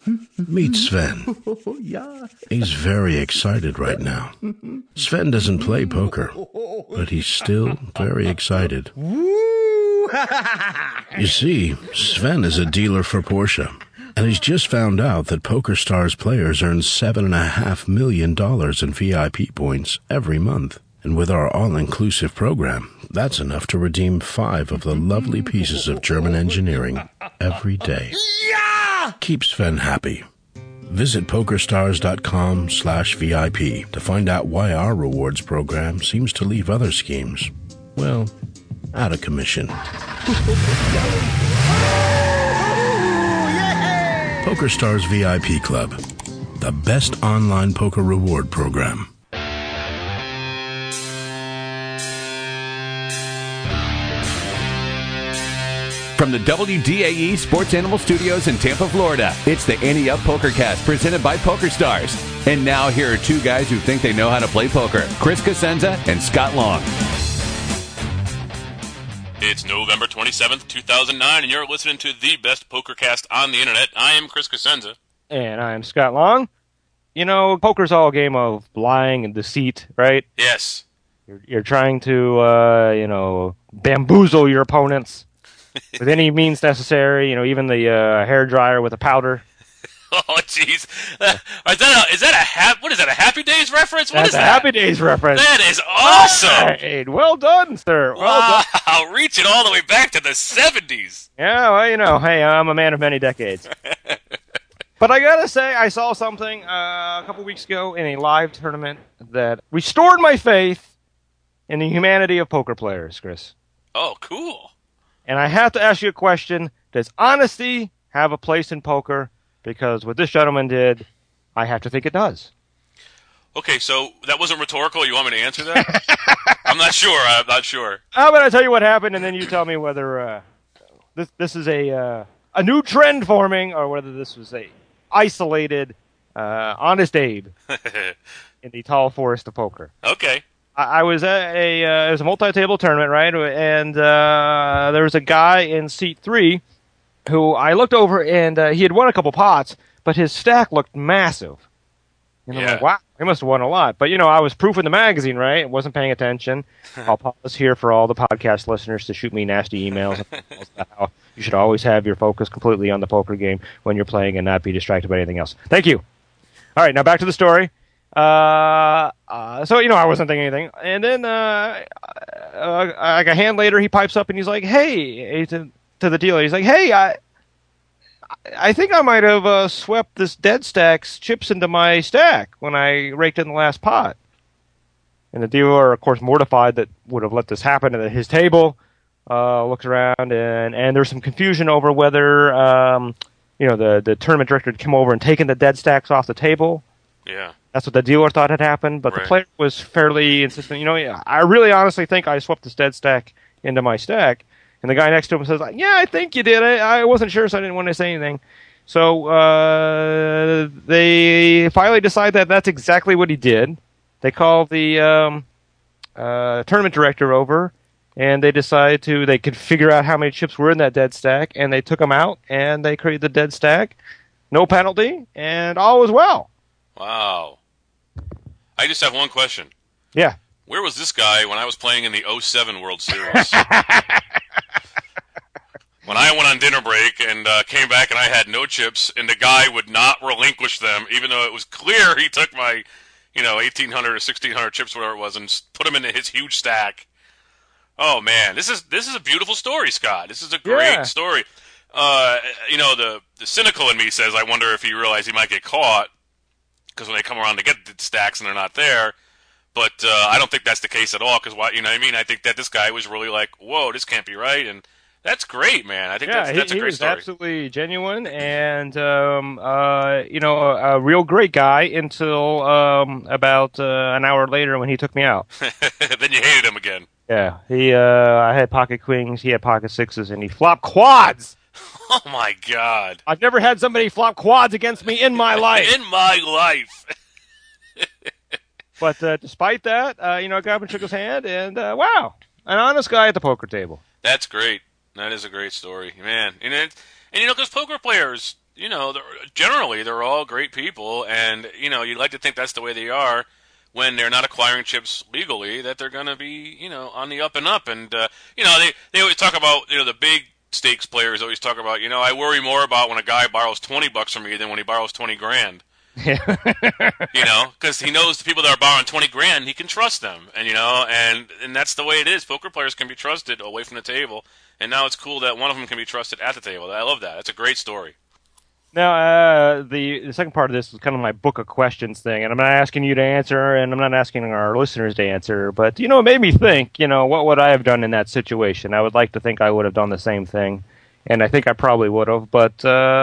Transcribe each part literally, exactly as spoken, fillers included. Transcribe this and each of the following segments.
Meet Sven. He's very excited right now. Sven doesn't play poker, but he's still very excited. You see, Sven is a dealer for Porsche, and he's just found out that PokerStars players earn seven and a half million dollars in V I P points every month. And with our all-inclusive program, that's enough to redeem five of the lovely pieces of German engineering every day. Yeah! Keep Sven happy. Visit PokerStars.com slash VIP to find out why our rewards program seems to leave other schemes, well, out of commission. PokerStars V I P Club, the best online poker reward program. From the W D A E Sports Animal Studios in Tampa, Florida, it's the Ante Up PokerCast presented by PokerStars. And now here are two guys who think they know how to play poker, Chris Cosenza and Scott Long. It's November twenty-seventh, two thousand nine, and you're listening to the best PokerCast on the internet. I am Chris Cosenza. And I am Scott Long. You know, poker's all a game of lying and deceit, right? Yes. You're, you're trying to, uh, you know, bamboozle your opponents. With any means necessary, you know, even the uh, hair dryer with a powder. Oh, jeez. Uh, is that a, is that a hap- what is that, a Happy Days reference? What That's is a that? Happy Days reference. That is awesome. Right. Well done, sir. Well wow. done. Reaching all the way back to the seventies. Yeah, well, you know, hey, I'm a man of many decades. But I gotta say, I saw something uh, a couple weeks ago in a live tournament that restored my faith in the humanity of poker players, Chris. Oh, cool. And I have to ask you a question. Does honesty have a place in poker? Because what this gentleman did, I have to think it does. Okay, so that wasn't rhetorical. You want me to answer that? I'm not sure. I'm not sure. How about I tell you what happened, and then you tell me whether uh, this this is a uh, a new trend forming, or whether this was a isolated, uh, honest Abe in the tall forest of poker. Okay. I was at a uh, it was a multi-table tournament, right? And uh, there was a guy in seat three who I looked over, and uh, he had won a couple pots, but his stack looked massive. And I'm yeah. like, wow, he must have won a lot. But you know, I was proofing the magazine, right? Wasn't paying attention. I'll pause here for all the podcast listeners to shoot me nasty emails. How you should always have your focus completely on the poker game when you're playing and not be distracted by anything else. Thank you. All right, now back to the story. Uh, uh, so, you know, I wasn't thinking anything. And then, uh, uh, like a hand later, he pipes up and he's like, hey, to, to the dealer, he's like, hey, I, I think I might have, uh, swept this dead stack's chips into my stack when I raked in the last pot. And the dealer, of course, mortified that would have let this happen at his table, uh, looks around and, and there's some confusion over whether, um, you know, the, the tournament director had come over and taken the dead stacks off the table. Yeah. That's what the dealer thought had happened, but right. the player was fairly insistent. You know, I really honestly think I swept this dead stack into my stack. And the guy next to him says, yeah, I think you did. I, I wasn't sure, so I didn't want to say anything. So uh, they finally decide that that's exactly what he did. They call the um, uh, tournament director over, and they decide to, they could figure out how many chips were in that dead stack, and they took them out, and they created the dead stack. No penalty, and all was well. Wow. I just have one question. Yeah. Where was this guy when I was playing in the oh seven World Series? When I went on dinner break and uh, came back and I had no chips, and the guy would not relinquish them, even though it was clear he took my, you know, eighteen hundred or sixteen hundred chips, whatever it was, and put them into his huge stack. Oh man, this is this is a beautiful story, Scott. This is a great yeah. story. Uh, you know, the the cynical in me says, I wonder if he realized he might get caught. Because when they come around to get the stacks and they're not there, but uh, I don't think that's the case at all. Because what you know, what I mean, I think that this guy was really like, "Whoa, this can't be right," and that's great, man. I think yeah, that's, that's he, a great he was story. Absolutely genuine, and um, uh, you know, a, a real great guy until um, about uh, an hour later when he took me out. Then you hated him again. Yeah, he. Uh, I had pocket queens, he had pocket sixes, and he flopped quads. Oh my God! I've never had somebody flop quads against me in my life. in my life. But uh, despite that, uh, you know, I got up and shook his hand, and uh, wow, an honest guy at the poker table. That's great. That is a great story, man. And it, and you know, because poker players, you know, they're, generally they're all great people, and you know, you'd like to think that's the way they are when they're not acquiring chips legally, that they're going to be, you know, on the up and up. And uh, you know, they they always talk about, you know, the big stakes players always talk about, you know, I worry more about when a guy borrows twenty bucks from me than when he borrows twenty grand. Yeah. You know, because he knows the people that are borrowing twenty grand, he can trust them, and you know, and and that's the way it is. Poker players can be trusted away from the table, and now it's cool that one of them can be trusted at the table. I love that. That's a great story. Now, uh, the the second part of this is kind of my book of questions thing, and I'm not asking you to answer, and I'm not asking our listeners to answer, but you know, it made me think. You know, what would I have done in that situation? I would like to think I would have done the same thing, and I think I probably would have. But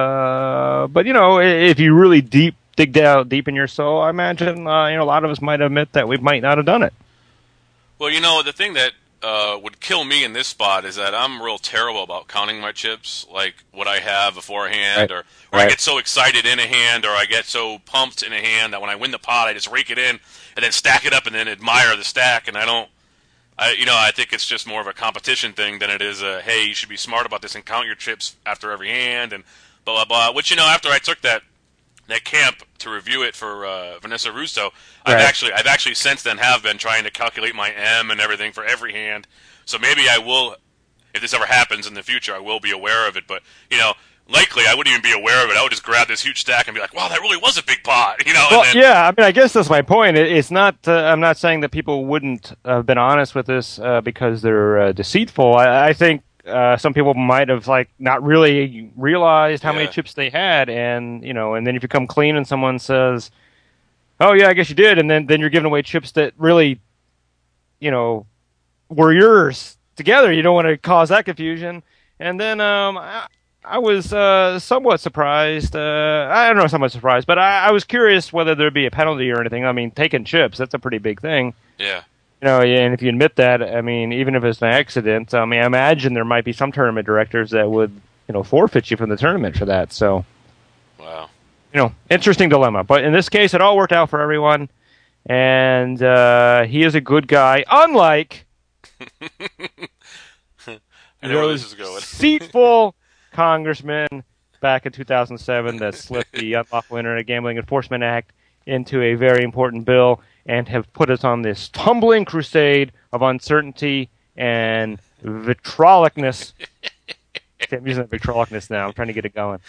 uh, but you know, if you really deep dig down deep in your soul, I imagine uh, you know, a lot of us might admit that we might not have done it. Well, you know, the thing that uh, would kill me in this spot is that I'm real terrible about counting my chips, like what I have beforehand, right. or, or right. I get so excited in a hand, or I get so pumped in a hand that when I win the pot, I just rake it in and then stack it up and then admire the stack, and I don't, I you know, I think it's just more of a competition thing than it is a, hey, you should be smart about this and count your chips after every hand and blah, blah, blah, which, you know, after I took that that camp to review it for uh, Vanessa Russo, I've right. actually I've actually since then have been trying to calculate my M and everything for every hand. So maybe I will, if this ever happens in the future, I will be aware of it. But you know, likely I wouldn't even be aware of it. I would just grab this huge stack and be like, "Wow, that really was a big pot." You know. Well, and then, yeah. I mean, I guess that's my point. It, it's not. Uh, I'm not saying that people wouldn't have been honest with this uh, because they're uh, deceitful. I, I think. Uh, some people might have like not really realized how yeah. many chips they had, and you know, and then if you come clean and someone says, "Oh yeah, I guess you did," and then then you're giving away chips that really, you know, were yours together. You don't want to cause that confusion. And then um, I, I was uh, somewhat surprised. Uh, I don't know, somewhat surprised, but I, I was curious whether there'd be a penalty or anything. I mean, taking chips—that's a pretty big thing. Yeah. You know, and if you admit that, I mean, even if it's an accident, I mean, I imagine there might be some tournament directors that would, you know, forfeit you from the tournament for that. So, wow, you know, interesting dilemma. But in this case, it all worked out for everyone, and uh, he is a good guy. Unlike I know where this is going. deceitful congressman back in two thousand seven that slipped the Unlawful Internet Gambling Enforcement Act into a very important bill, and have put us on this tumbling crusade of uncertainty and vitrolicness. I'm using that vitrolicness now. I'm trying to get it going.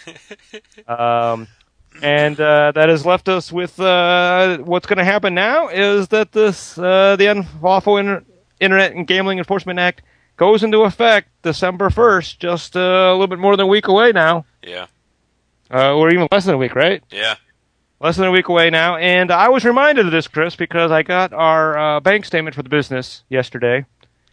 Um, and uh, that has left us with uh, what's going to happen now is that this uh, the Unlawful Inter- Internet and Gambling Enforcement Act goes into effect December first, just uh, a little bit more than a week away now. Yeah. Uh, or even less than a week, right? Yeah. Less than a week away now, and I was reminded of this, Chris, because I got our uh, bank statement for the business yesterday,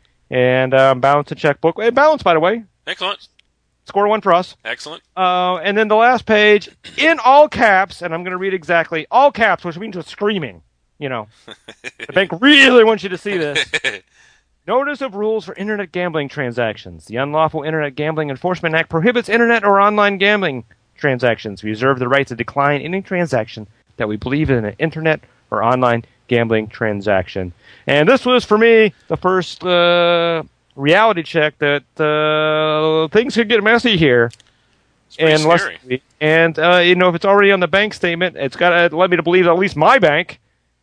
and um, balance and checkbook. Hey, balance, by the way. Excellent. Score one for us. Excellent. Uh, and then the last page, in all caps, and I'm going to read exactly, all caps, which means with screaming, you know. The bank really wants you to see this. Notice of rules for Internet gambling transactions. The Unlawful Internet Gambling Enforcement Act prohibits Internet or online gambling transactions. We reserve the right to decline any transaction that we believe in an internet or online gambling transaction. And this was, for me, the first uh, reality check that uh, things could get messy here. It's pretty and scary. Less, and, uh, you know, if it's already on the bank statement, it's got to let me to believe that at least my bank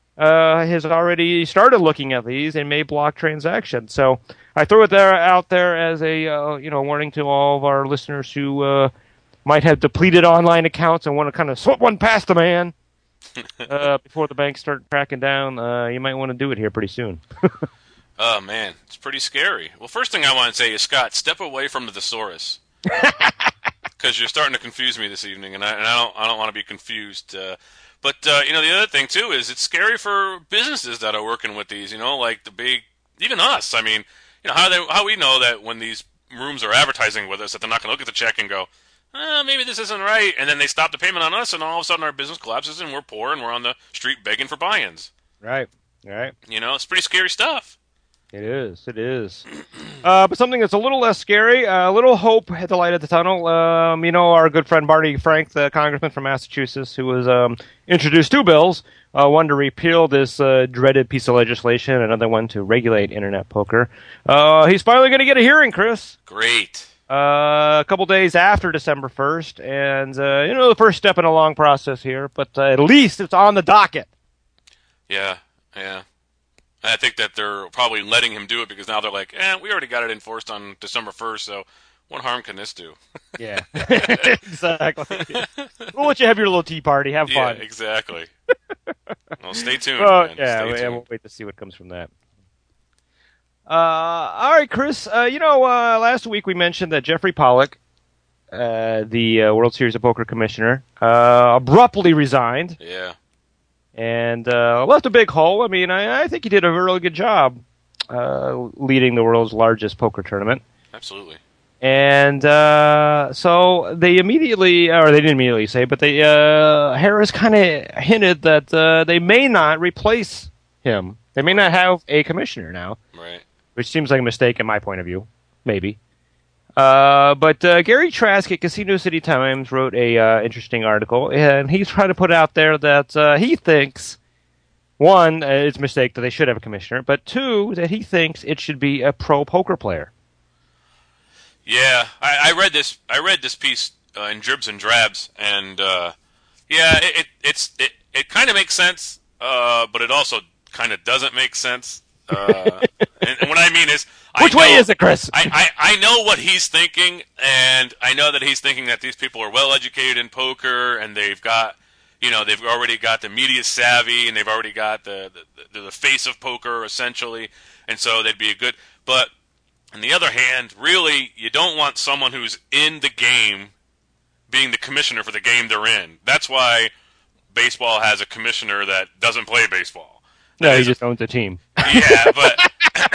uh, has already started looking at these and may block transactions. So I throw it there out there as a, uh, you know, warning to all of our listeners who uh, might have depleted online accounts and want to kind of slip one past the man uh, before the banks start cracking down. Uh, you might want to do it here pretty soon. Oh, man. It's pretty scary. Well, first thing I want to say is, Scott, step away from the thesaurus. Because you're starting to confuse me this evening, and I, and I don't I don't want to be confused. Uh, but, uh, you know, the other thing, too, is it's scary for businesses that are working with these, you know, like the big, even us. I mean, you know, how they how we know that when these rooms are advertising with us that they're not going to look at the check and go, Uh, maybe this isn't right, and then they stop the payment on us, and all of a sudden our business collapses, and we're poor, and we're on the street begging for buy-ins. Right, right. You know, it's pretty scary stuff. It is, it is. uh, but something that's a little less scary, uh, a little hope at the light of the tunnel. Um, you know, our good friend Barney Frank, the congressman from Massachusetts, who was um, introduced two bills, uh, one to repeal this uh, dreaded piece of legislation, another one to regulate internet poker. Uh, he's finally going to get a hearing, Chris. Great. uh, a couple days after December first, and uh, you know the first step in a long process here, but uh, at least it's on the docket. Yeah, yeah. I think that they're probably letting him do it because now they're like, eh, we already got it enforced on December first, so what harm can this do? Yeah, exactly. We'll let you have your little tea party. Have fun. Yeah, exactly. Well, stay tuned. Well, man. yeah, stay we, tuned. we'll wait to see what comes from that. Uh, all right, Chris. Uh, you know, uh, last week we mentioned that Jeffrey Pollock, uh, the uh, World Series of Poker commissioner, uh, abruptly resigned. Yeah. And uh, left a big hole. I mean, I, I think he did a really good job uh, leading the world's largest poker tournament. Absolutely. And uh, so they immediately, or they didn't immediately say, but they uh, Harris kind of hinted that uh, they may not replace him. They may not have a commissioner now. Right. Which seems like a mistake in my point of view. Maybe. Uh, but uh, Gary Trask at Casino City Times wrote a uh, interesting article, and he's trying to put out there that uh, he thinks, one, uh, it's a mistake that they should have a commissioner, but two, that he thinks it should be a pro poker player. Yeah, I, I read this. I read this piece uh, in Dribs and Drabs, and uh, yeah, it, it it's it, it kind of makes sense, uh, but it also kind of doesn't make sense. Uh, and, and what I mean is, which I know, way is it, Chris? I, I I know what he's thinking, and I know that he's thinking that these people are well educated in poker, and they've got, you know, they've already got the media savvy, and they've already got the the, the face of poker essentially, and so they'd be a good. But on the other hand, really, you don't want someone who's in the game being the commissioner for the game they're in. That's why baseball has a commissioner that doesn't play baseball. No, he just owns the team. Yeah, but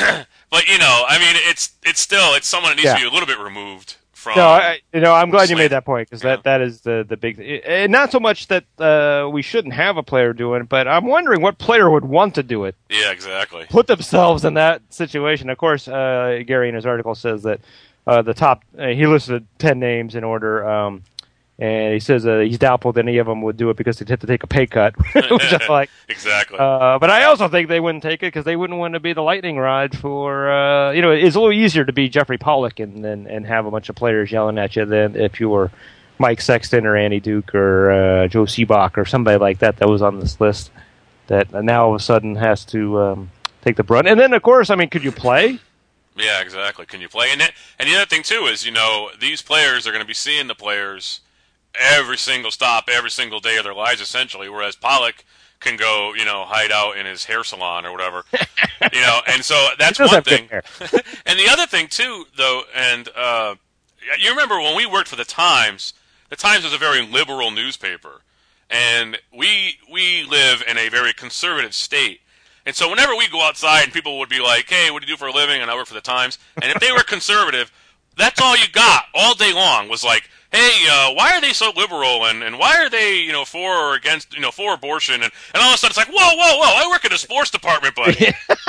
but you know, I mean, it's it's still it's someone that needs Yeah. to be a little bit removed from. No, I, you know, I'm glad you slant. made that point because Yeah. that, that is the the big thing. And not so much that uh, we shouldn't have a player doing it, but I'm wondering what player would want to do it. Yeah, exactly. Put themselves in that situation. Of course, uh, Gary in his article says that uh, the top uh, he listed ten names in order, um, and he says uh, he's doubtful that any of them would do it because they'd have to take a pay cut, which I like. Exactly. Uh, but I also think they wouldn't take it because they wouldn't want to be the lightning rod for, uh, you know, it's a little easier to be Jeffrey Pollock and, and, and have a bunch of players yelling at you than if you were Mike Sexton or Andy Duke or uh, Joe Seabach or somebody like that that was on this list that now all of a sudden has to um, take the brunt. And then, of course, I mean, could you play? Yeah, exactly. Can you play? And, that, and the other thing, too, is, you know, these players are going to be seeing the players every single stop, every single day of their lives, essentially, whereas Pollock can go, you know, hide out in his hair salon or whatever. You know, and so that's He does one have good thing. hair. And the other thing, too, though, and uh, you remember when we worked for the Times, the Times was a very liberal newspaper, and we we live in a very conservative state. And so whenever we go outside and people would be like, hey, what do you do for a living? And I work for the Times. And if they were conservative, that's all you got all day long was like, hey, uh, why are they so liberal? And, and why are they, you know, for or against, you know, for abortion? And, and all of a sudden it's like, whoa, whoa, whoa, I work in a sports department, buddy.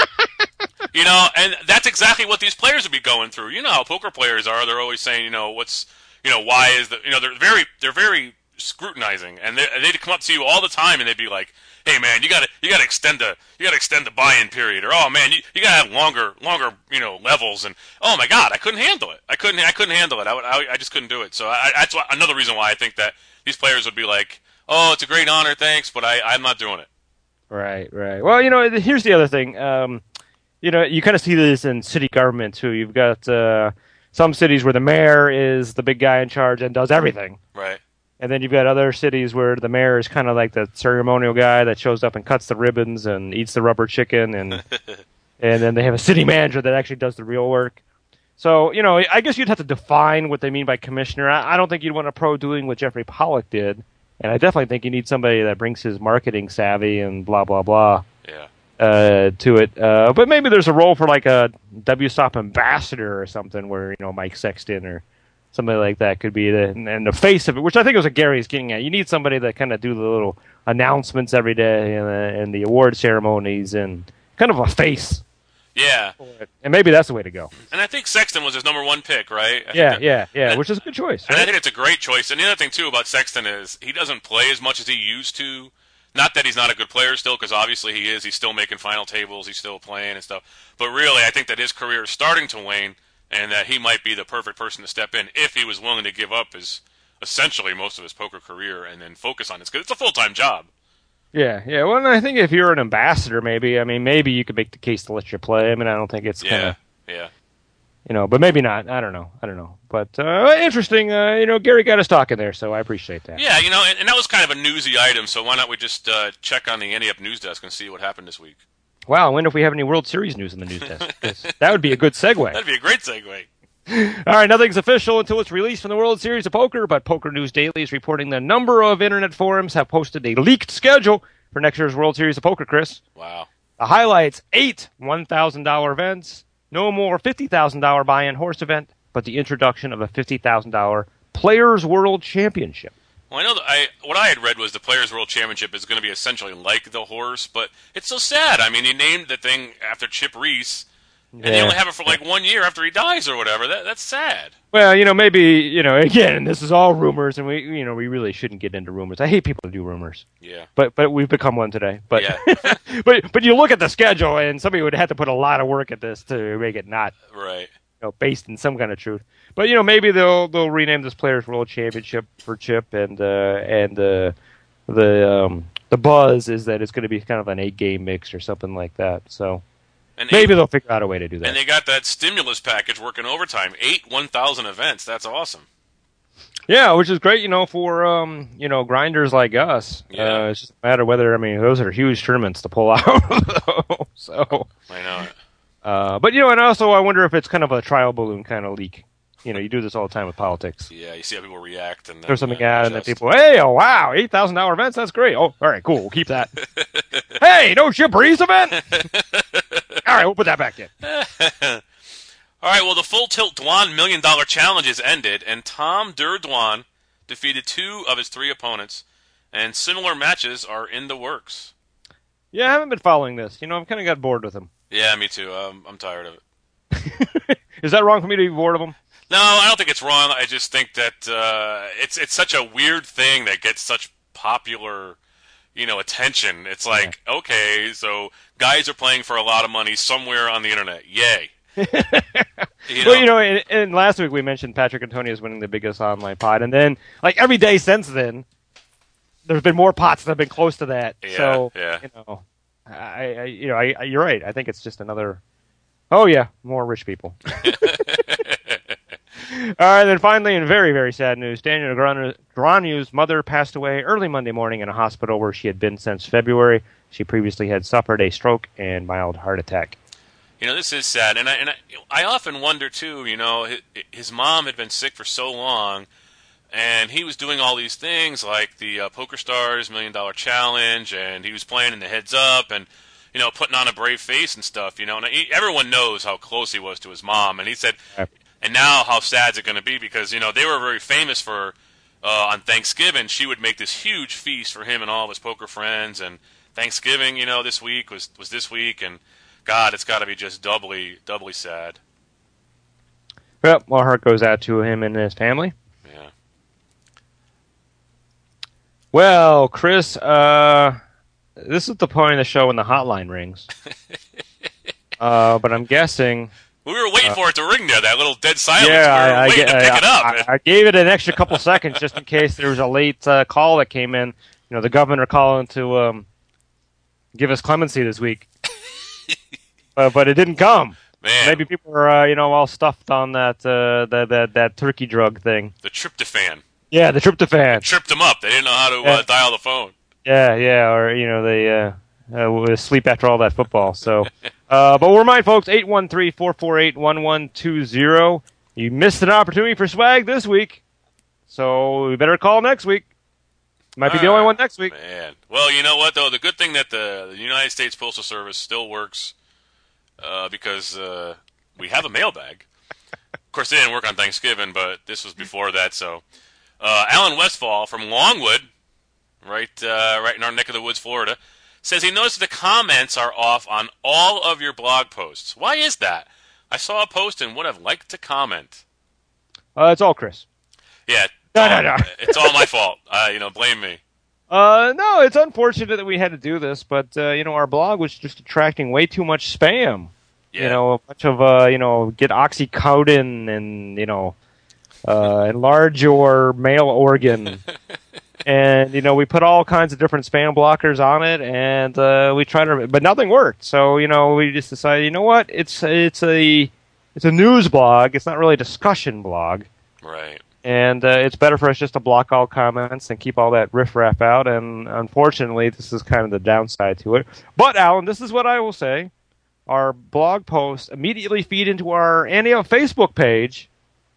You know, and that's exactly what these players would be going through. You know how poker players are. They're always saying, you know, what's, you know, why is the, you know, they're very, they're very scrutinizing. And they, they'd come up to you all the time and they'd be like, hey man, you gotta you gotta extend the you gotta extend the buy-in period, or oh man, you, you gotta have longer longer you know levels, and oh my god, I couldn't handle it. I couldn't I couldn't handle it. I would, I, I just couldn't do it. So I, that's why, another reason why I think that these players would be like, oh, it's a great honor, thanks, but I I'm not doing it. Right, right. Well, you know, here's the other thing. Um, you know, you kind of see this in city government too. You've got uh, some cities where the mayor is the big guy in charge and does everything. Right. And then you've got other cities where the mayor is kind of like the ceremonial guy that shows up and cuts the ribbons and eats the rubber chicken, and and then they have a city manager that actually does the real work. So, you know, I guess you'd have to define what they mean by commissioner. I, I don't think you'd want a pro doing what Jeffrey Pollock did, and I definitely think you need somebody that brings his marketing savvy and blah, blah, blah Yeah. uh, to it. Uh, but maybe there's a role for like a W S O P ambassador or something where, you know, Mike Sexton or somebody like that could be the and the face of it, which I think was what Gary's getting at. You need somebody that kind of do the little announcements every day and, uh, and the award ceremonies and kind of a face. Yeah. And maybe that's the way to go. And I think Sexton was his number one pick, right? I think Yeah, that- yeah, yeah, and- which is a good choice. And I Right? think it's a great choice. And the other thing, too, about Sexton is he doesn't play as much as he used to. Not that he's not a good player still, because obviously he is. He's still making final tables. He's still playing and stuff. But really, I think that his career is starting to wane and that he might be the perfect person to step in if he was willing to give up his essentially most of his poker career and then focus on this, because it's a full-time job. Yeah, yeah. Well, and I think if you're an ambassador, maybe, I mean, maybe you could make the case to let you play. I mean, I don't think it's kind of, yeah, yeah. you know, but maybe not. I don't know. I don't know. But uh, interesting. Uh, you know, Gary got us talking there, so I appreciate that. Yeah, you know, and, and that was kind of a newsy item. So why not we just uh, check on the Ante Up news desk and see what happened this week? Wow, I wonder if we have any World Series news in the news desk. 'Cause that would be a good segue. That'd be a great segue. All right, nothing's official until it's released from the World Series of Poker, but Poker News Daily is reporting the number of internet forums have posted a leaked schedule for next year's World Series of Poker, Chris. Wow. The highlights, eight one thousand dollars events, no more fifty thousand dollars buy-in horse event, but the introduction of a fifty thousand dollars Players World Championship. Well, I know that I what I had read was the Players World Championship is going to be essentially like the horse, but it's so sad. I mean, he named the thing after Chip Reese, and Yeah. they only have it for like one year after he dies or whatever. That that's sad. Well, you know, maybe, you know, again, this is all rumors, and we, you know, we really shouldn't get into rumors. I hate people who do rumors. Yeah. But but we've become one today. But Yeah. but but you look at the schedule, and somebody would have to put a lot of work at this to make it not, Right. you know, based in some kind of truth. But you know, maybe they'll they'll rename this Players World Championship for Chip, and uh, and uh, the um, the buzz is that it's going to be kind of an eight game mix or something like that. So And maybe eight, they'll figure out a way to do that. and they got that stimulus package working overtime. Eight one thousand events. That's awesome. Yeah, which is great, you know, for um, you know, grinders like us. Yeah. Uh, it's just a matter whether, I mean, those are huge tournaments to pull out. So, I know it. uh, but you know, and also I wonder if it's kind of a trial balloon kind of leak. You know, you do this all the time with politics. Yeah, you see how people react, and then, There's something uh, out, and then adjust. people, hey, oh wow, eight thousand dollar events, that's great. Oh, all right, cool, we'll keep that. Hey, no Chip Reese event. All right, we'll put that back in. All right, well, the Full Tilt Dwan Million Dollar Challenge is ended, and Tom Durdwan defeated two of his three opponents, and similar matches are in the works. Yeah, I haven't been following this. You know, I've kind of got bored with him. Yeah, me too. Um, I'm tired of it. Is that wrong for me to be bored of him? No, I don't think it's wrong. I just think that uh, it's it's such a weird thing that gets such popular, you know, attention. It's like, yeah. Okay, so guys are playing for a lot of money somewhere on the internet. Yay. You know? Well, you know, and, and last week we mentioned Patrick Antonius winning the biggest online pot, and then, like, every day since then, there's been more pots that have been close to that. Yeah, so, yeah. you know, I, I you know, I, I, you're right. I think it's just another. Oh yeah, more rich people. All right, then finally, in very, very sad news, Daniel Negreanu's mother passed away early Monday morning in a hospital where she had been since February. She previously had suffered a stroke and mild heart attack. You know, this is sad, and I and I, I often wonder too. You know, his, his mom had been sick for so long, and he was doing all these things like the uh, Poker Stars Million Dollar Challenge, and he was playing in the Heads Up, and you know, putting on a brave face and stuff. You know, and he, everyone knows how close he was to his mom, and he said. And now, how sad is it going to be? Because, you know, they were very famous for, uh, on Thanksgiving, she would make this huge feast for him and all of his poker friends. And Thanksgiving, you know, this week was, was this week. And, God, it's got to be just doubly, doubly sad. Well, our heart goes out to him and his family. Yeah. Well, Chris, uh, this is the point of the show when the hotline rings. uh, but I'm guessing... We were waiting uh, for it to ring there, that little dead silence. Yeah, we were I, waiting I, to pick I, it up. I, I gave it an extra couple seconds just in case there was a late uh, call that came in. You know, the governor calling to um, give us clemency this week. uh, but it didn't come. Man. Maybe people are, uh, you know, all stuffed on that, uh, that that that turkey drug thing. The tryptophan. Yeah, the tryptophan. It tripped them up. They didn't know how to yeah. uh, dial the phone. Yeah, yeah, or, you know, they uh, uh, sleep after all that football, so... Uh, but we'll remind folks, eight one three, four four eight, one one two zero. You missed an opportunity for swag this week, so we better call next week. Might be uh, the only one next week. Man. Well, you know what, though? The good thing that the, the United States Postal Service still works uh, because uh, we have a mailbag. Of course, they didn't work on Thanksgiving, but this was before that. So, uh, Alan Westfall from Longwood, right, uh, right in our neck of the woods, Florida, says he noticed the comments are off on all of your blog posts. Why is that? I saw a post and would have liked to comment. Uh, it's all Chris. Yeah. No, all, no, no. It's all my fault. Uh, you know, blame me. Uh, no, it's unfortunate that we had to do this, but, uh, you know, our blog was just attracting way too much spam. Yeah. You know, a bunch of, uh, you know, get oxycodone and, you know, uh, enlarge your male organ. And, you know, we put all kinds of different spam blockers on it, and uh, we tried to, but nothing worked. So, you know, we just decided, you know what? It's it's a it's a news blog. It's not really a discussion blog. Right. And uh, it's better for us just to block all comments and keep all that riffraff out. And unfortunately, this is kind of the downside to it. But, Alan, this is what I will say. Our blog posts immediately feed into our Antioch Facebook page.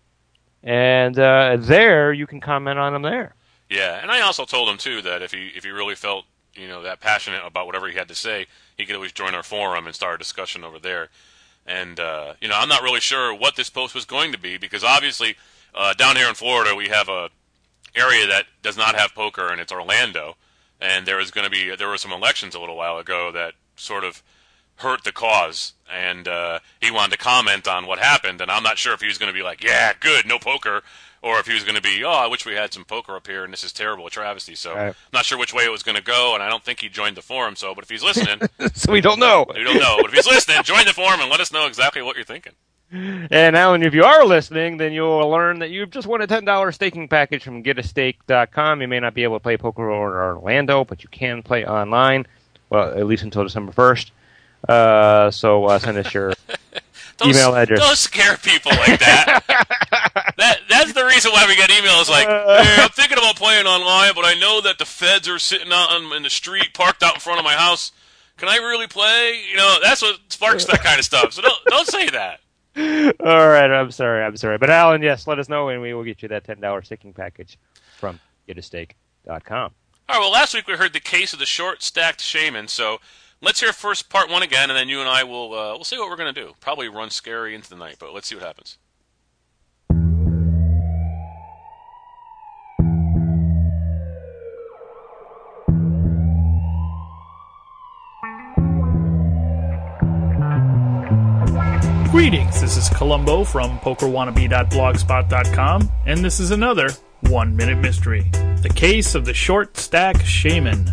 And uh, there, you can comment on them there. Yeah, and I also told him, too, that if he if he really felt, you know, that passionate about whatever he had to say, he could always join our forum and start a discussion over there. And, uh, you know, I'm not really sure what this post was going to be, because obviously uh, down here in Florida we have a area that does not have poker, and it's Orlando. And there is going to be, there were some elections a little while ago that sort of hurt the cause, and uh, he wanted to comment on what happened, and I'm not sure if he was going to be like, yeah, good, no poker, or if he was going to be, oh, I wish we had some poker up here, and this is terrible, a travesty. So, right. Not sure which way it was going to go, and I don't think he joined the forum. So, but if he's listening, so we don't know. We don't know. But if he's listening, join the forum and let us know exactly what you're thinking. And Alan, if you are listening, then you'll learn that you've just won a ten dollars staking package from get a stake dot com. You may not be able to play poker in Orlando, but you can play online. Well, at least until December first. Uh, so uh, send us your email address. Don't scare people like that. that that's the reason why we get emails like, hey, I'm thinking about playing online, but I know that the feds are sitting out on, in the street, parked out in front of my house. Can I really play? You know, that's what sparks that kind of stuff. So don't don't say that. All right, I'm sorry, I'm sorry. But Alan, yes, let us know, and we will get you that ten dollars staking package from get a stake dot com. All right, well, last week we heard the case of the short-stacked shaman, so let's hear first part one again, and then you and I will uh, we'll see what we're going to do. Probably run scary into the night, but let's see what happens. Greetings, this is Columbo from poker wannabe dot blogspot dot com, and this is another One Minute Mystery. The case of the short stack shaman.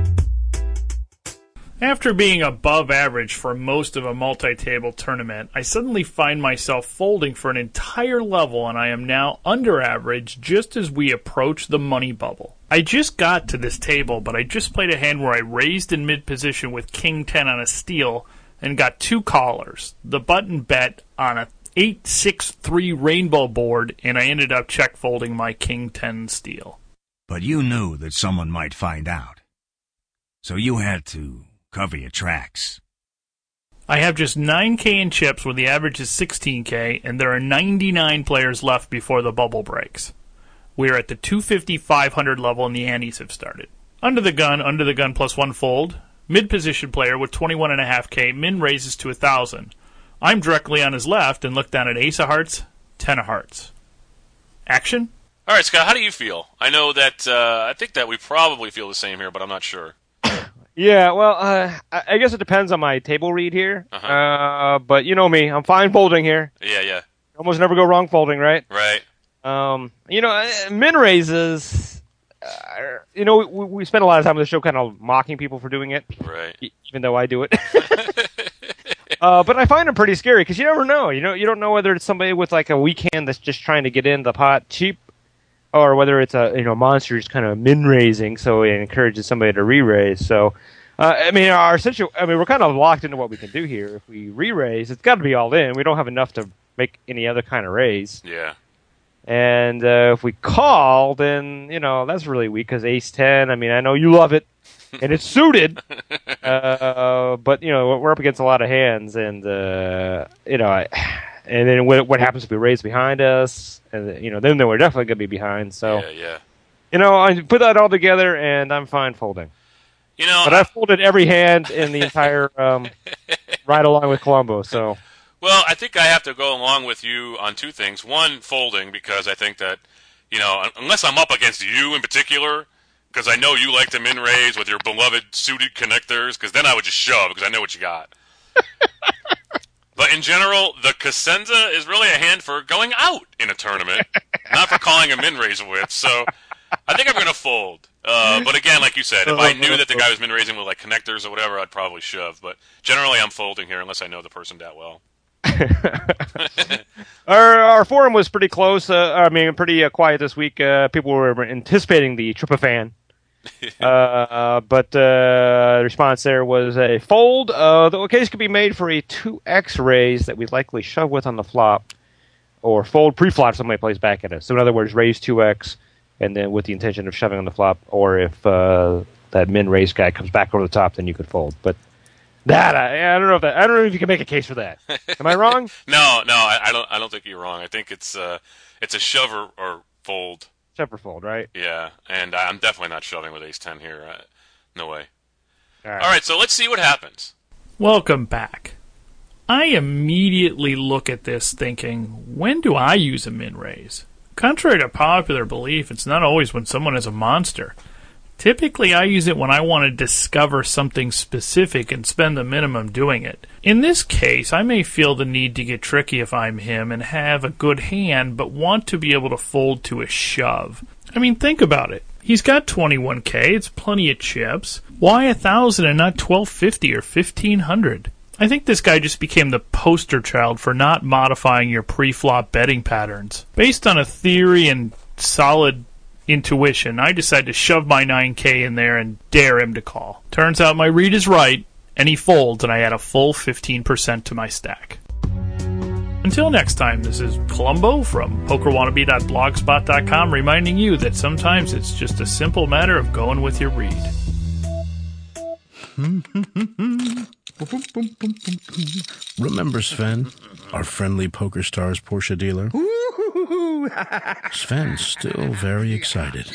After being above average for most of a multi-table tournament, I suddenly find myself folding for an entire level, and I am now under average just as we approach the money bubble. I just got to this table, but I just played a hand where I raised in mid-position with king ten on a steal and got two callers. The button bet on a eight six three rainbow board, and I ended up check folding my king ten steal. But you knew that someone might find out, so you had to cover your tracks. I have just nine K in chips where the average is sixteen K, and there are ninety-nine players left before the bubble breaks. We are at the two fifty five hundred level, and the antes have started. Under the gun, under the gun plus one fold. Mid-position player with twenty-one point five K, min raises to one thousand. I'm directly on his left and look down at ace of hearts, ten of hearts. Action? All right, Scott, how do you feel? I know that, uh, I think that we probably feel the same here, but I'm not sure. Yeah, well, uh, I guess it depends on my table read here. Uh-huh. Uh, but you know me, I'm fine folding here. Yeah, yeah. Almost never go wrong folding, right? Right. Um, you know, min raises... Uh, you know, we, we spend a lot of time on the show kind of mocking people for doing it. Right. Even though I do it. uh, but I find them pretty scary because you never know. You know, you don't know whether it's somebody with like a weak hand that's just trying to get in the pot cheap, or whether it's a you know monster just kind of min raising, so it encourages somebody to re-raise. So, uh, I mean, our situ- I mean, we're kind of locked into what we can do here. If we re-raise, it's got to be all in. We don't have enough to make any other kind of raise. Yeah. And uh, if we call, then, you know, that's really weak because ace ten, I mean, I know you love it, and it's suited, uh, but, you know, we're up against a lot of hands, and, uh, you know, I, and then what, what happens if we raise behind us? And, you know, then, then we're definitely going to be behind, so, yeah, yeah. You know, I put that all together, and I'm fine folding. You know, But I folded every hand in the entire um, ride along with Columbo, so... Well, I think I have to go along with you on two things. One, folding, because I think that, you know, unless I'm up against you in particular, because I know you like to min raise with your beloved suited connectors, because then I would just shove, because I know what you got. But in general, the Cosenza is really a hand for going out in a tournament, not for calling a min raise with. So I think I'm going to fold. Uh, but again, like you said, if I knew that the guy was min raising with like connectors or whatever, I'd probably shove. But generally, I'm folding here unless I know the person that well. our our forum was pretty close. Uh, I mean, pretty uh, quiet this week. Uh, people were anticipating the Tryptophan. uh, uh, but uh, the response there was a fold. Uh, the case could be made for a two X raise that we'd likely shove with on the flop, or fold pre-flop somebody plays back at us. So in other words, raise two X, and then with the intention of shoving on the flop, or if uh, that min raise guy comes back over the top, then you could fold. But that I, I don't know if that I don't know if you can make a case for that. Am I wrong? no, no, I, I don't. I don't think you're wrong. I think it's uh, it's a shove or, or fold. Shove or fold, right? Yeah, and I'm definitely not shoving with ace ten here. Uh, no way. All right. All right, so let's see what happens. Welcome back. I immediately look at this thinking, when do I use a min raise? Contrary to popular belief, it's not always when someone is a monster. Typically, I use it when I want to discover something specific and spend the minimum doing it. In this case, I may feel the need to get tricky if I'm him and have a good hand, but want to be able to fold to a shove. I mean, think about it. He's got twenty-one K, it's plenty of chips. Why one thousand and not twelve fifty or fifteen hundred? I think this guy just became the poster child for not modifying your pre-flop betting patterns. Based on a theory and solid intuition, I decided to shove my nine K in there and dare him to call. Turns out my read is right, and he folds, and I add a full fifteen percent to my stack. Until next time, this is Columbo from poker wannabe dot blogspot dot com reminding you that sometimes it's just a simple matter of going with your read. Remember Sven, our friendly PokerStars Porsche dealer? Sven's still very excited.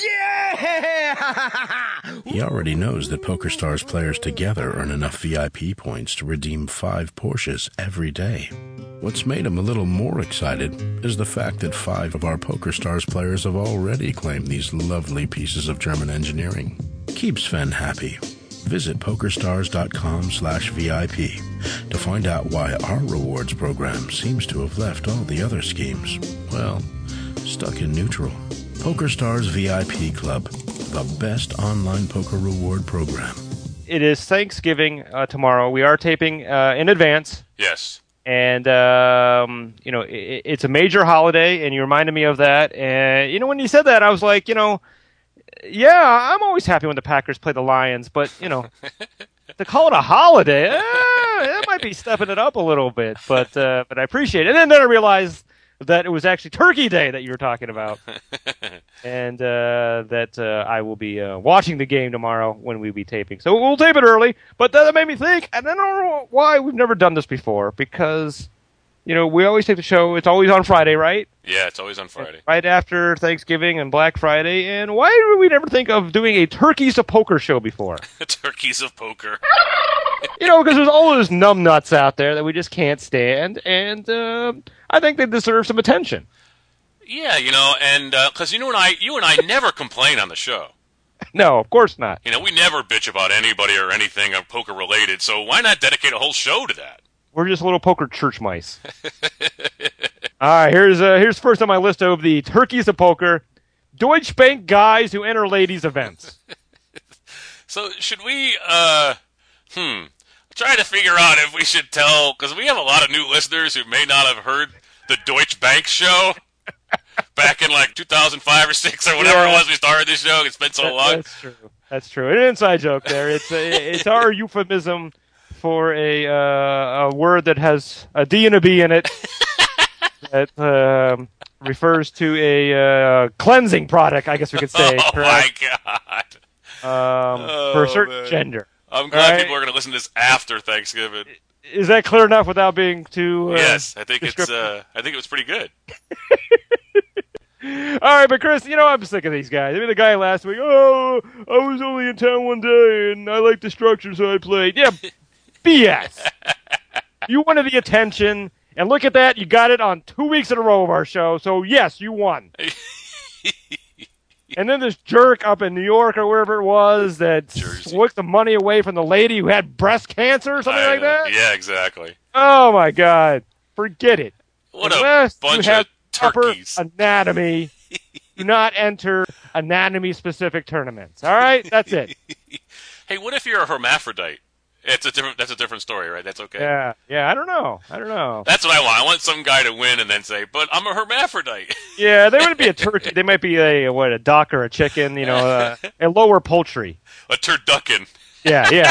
He already knows that PokerStars players together earn enough V I P points to redeem five Porsches every day. What's made him a little more excited is the fact that five of our PokerStars players have already claimed these lovely pieces of German engineering. Keep Sven happy. Visit PokerStars.com slash VIP to find out why our rewards program seems to have left all the other schemes, well, stuck in neutral. PokerStars V I P Club, the best online poker reward program. It is Thanksgiving uh, tomorrow. We are taping uh, in advance. Yes. And, um, you know, it, it's a major holiday, and you reminded me of that. And, you know, when you said that, I was like, you know, yeah, I'm always happy when the Packers play the Lions, but, you know, to call it a holiday, eh, that might be stepping it up a little bit, but uh, but I appreciate it. And then, then I realized that it was actually Turkey Day that you were talking about, and uh, that uh, I will be uh, watching the game tomorrow when we be taping. So we'll tape it early, but that made me think, and I don't know why we've never done this before, because, you know, we always take the show, it's always on Friday, right? Yeah, it's always on Friday. Right after Thanksgiving and Black Friday. And why did we never think of doing a Turkeys of Poker show before? Turkeys of Poker. You know, because there's all those numbnuts out there that we just can't stand. And uh, I think they deserve some attention. Yeah, you know, and because uh, you and I, you and I never complain on the show. No, of course not. You know, we never bitch about anybody or anything poker related. So why not dedicate a whole show to that? We're just little poker church mice. All right, here's uh, here's first on my list of the Turkeys of Poker, Deutsche Bank guys who enter ladies' events. So should we, uh, hmm, try to figure out if we should tell, because we have a lot of new listeners who may not have heard the Deutsche Bank show back in like two thousand five or six or whatever yeah. it was we started this show. It's been so that, long. That's true. That's true. An inside joke there. It's a, it's our euphemism for a uh, a word that has a D and a B in it that uh, refers to a uh, cleansing product, I guess we could say. Oh, correct? my God. Um, oh, for a certain man. gender. I'm glad right? people are going to listen to this after Thanksgiving. Is that clear enough without being too uh, Yes, I think it's. Uh, I think it was pretty good. All right, but Chris, you know, I'm sick of these guys. I mean, the guy last week, oh, I was only in town one day, and I liked the structure, so I played. Yeah, B S. You wanted the attention, and look at that, you got it on two weeks in a row of our show, so yes, you won. And then this jerk up in New York or wherever it was that took the money away from the lady who had breast cancer or something I, like that? Yeah, exactly. Oh, my God. Forget it. What Unless a bunch you have of turkeys. proper anatomy, do not enter anatomy-specific tournaments. All right? That's it. Hey, what if you're a hermaphrodite? It's a different. That's a different story, right? That's okay. Yeah, yeah. I don't know. I don't know. That's what I want. I want some guy to win and then say, "But I'm a hermaphrodite." Yeah, they wouldn't be a turkey. They might be a what, a duck or a chicken. You know, uh, a lower poultry. A turducken. Yeah, yeah.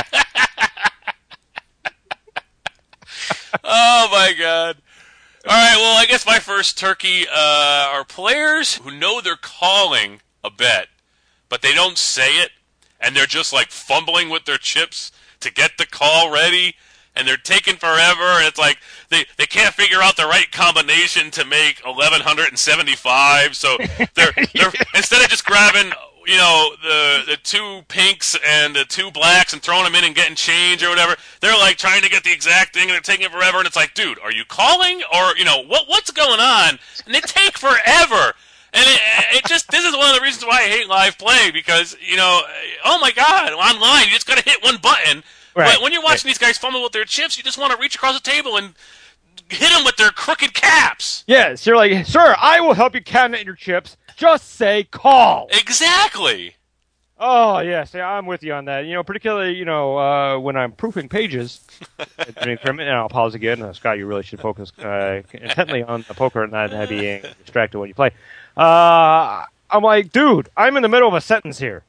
Oh my God. All right. Well, I guess my first turkey uh, are players who know they're calling a bet, but they don't say it, and they're just like fumbling with their chips to get the call ready, and they're taking forever, and it's like they, they can't figure out the right combination to make eleven seventy-five, so they're, they're instead of just grabbing, you know, the the two pinks and the two blacks and throwing them in and getting change or whatever, they're like trying to get the exact thing, and they're taking forever, and it's like, dude, are you calling, or, you know, what what's going on? And they take forever. And it, it just, this is one of the reasons why I hate live play, because, you know, oh my God, online, you just got to hit one button. Right. But when you're watching right. these guys fumble with their chips, you just want to reach across the table and hit them with their crooked caps. Yes, you're like, sir, I will help you cabinet your chips. Just say call. Exactly. Oh, yes, yeah, I'm with you on that. You know, particularly, you know, uh, when I'm proofing pages, and I'll pause again. Uh, Scott, you really should focus uh, intently on the poker and not being distracted when you play. Uh, I'm like, dude, I'm in the middle of a sentence here.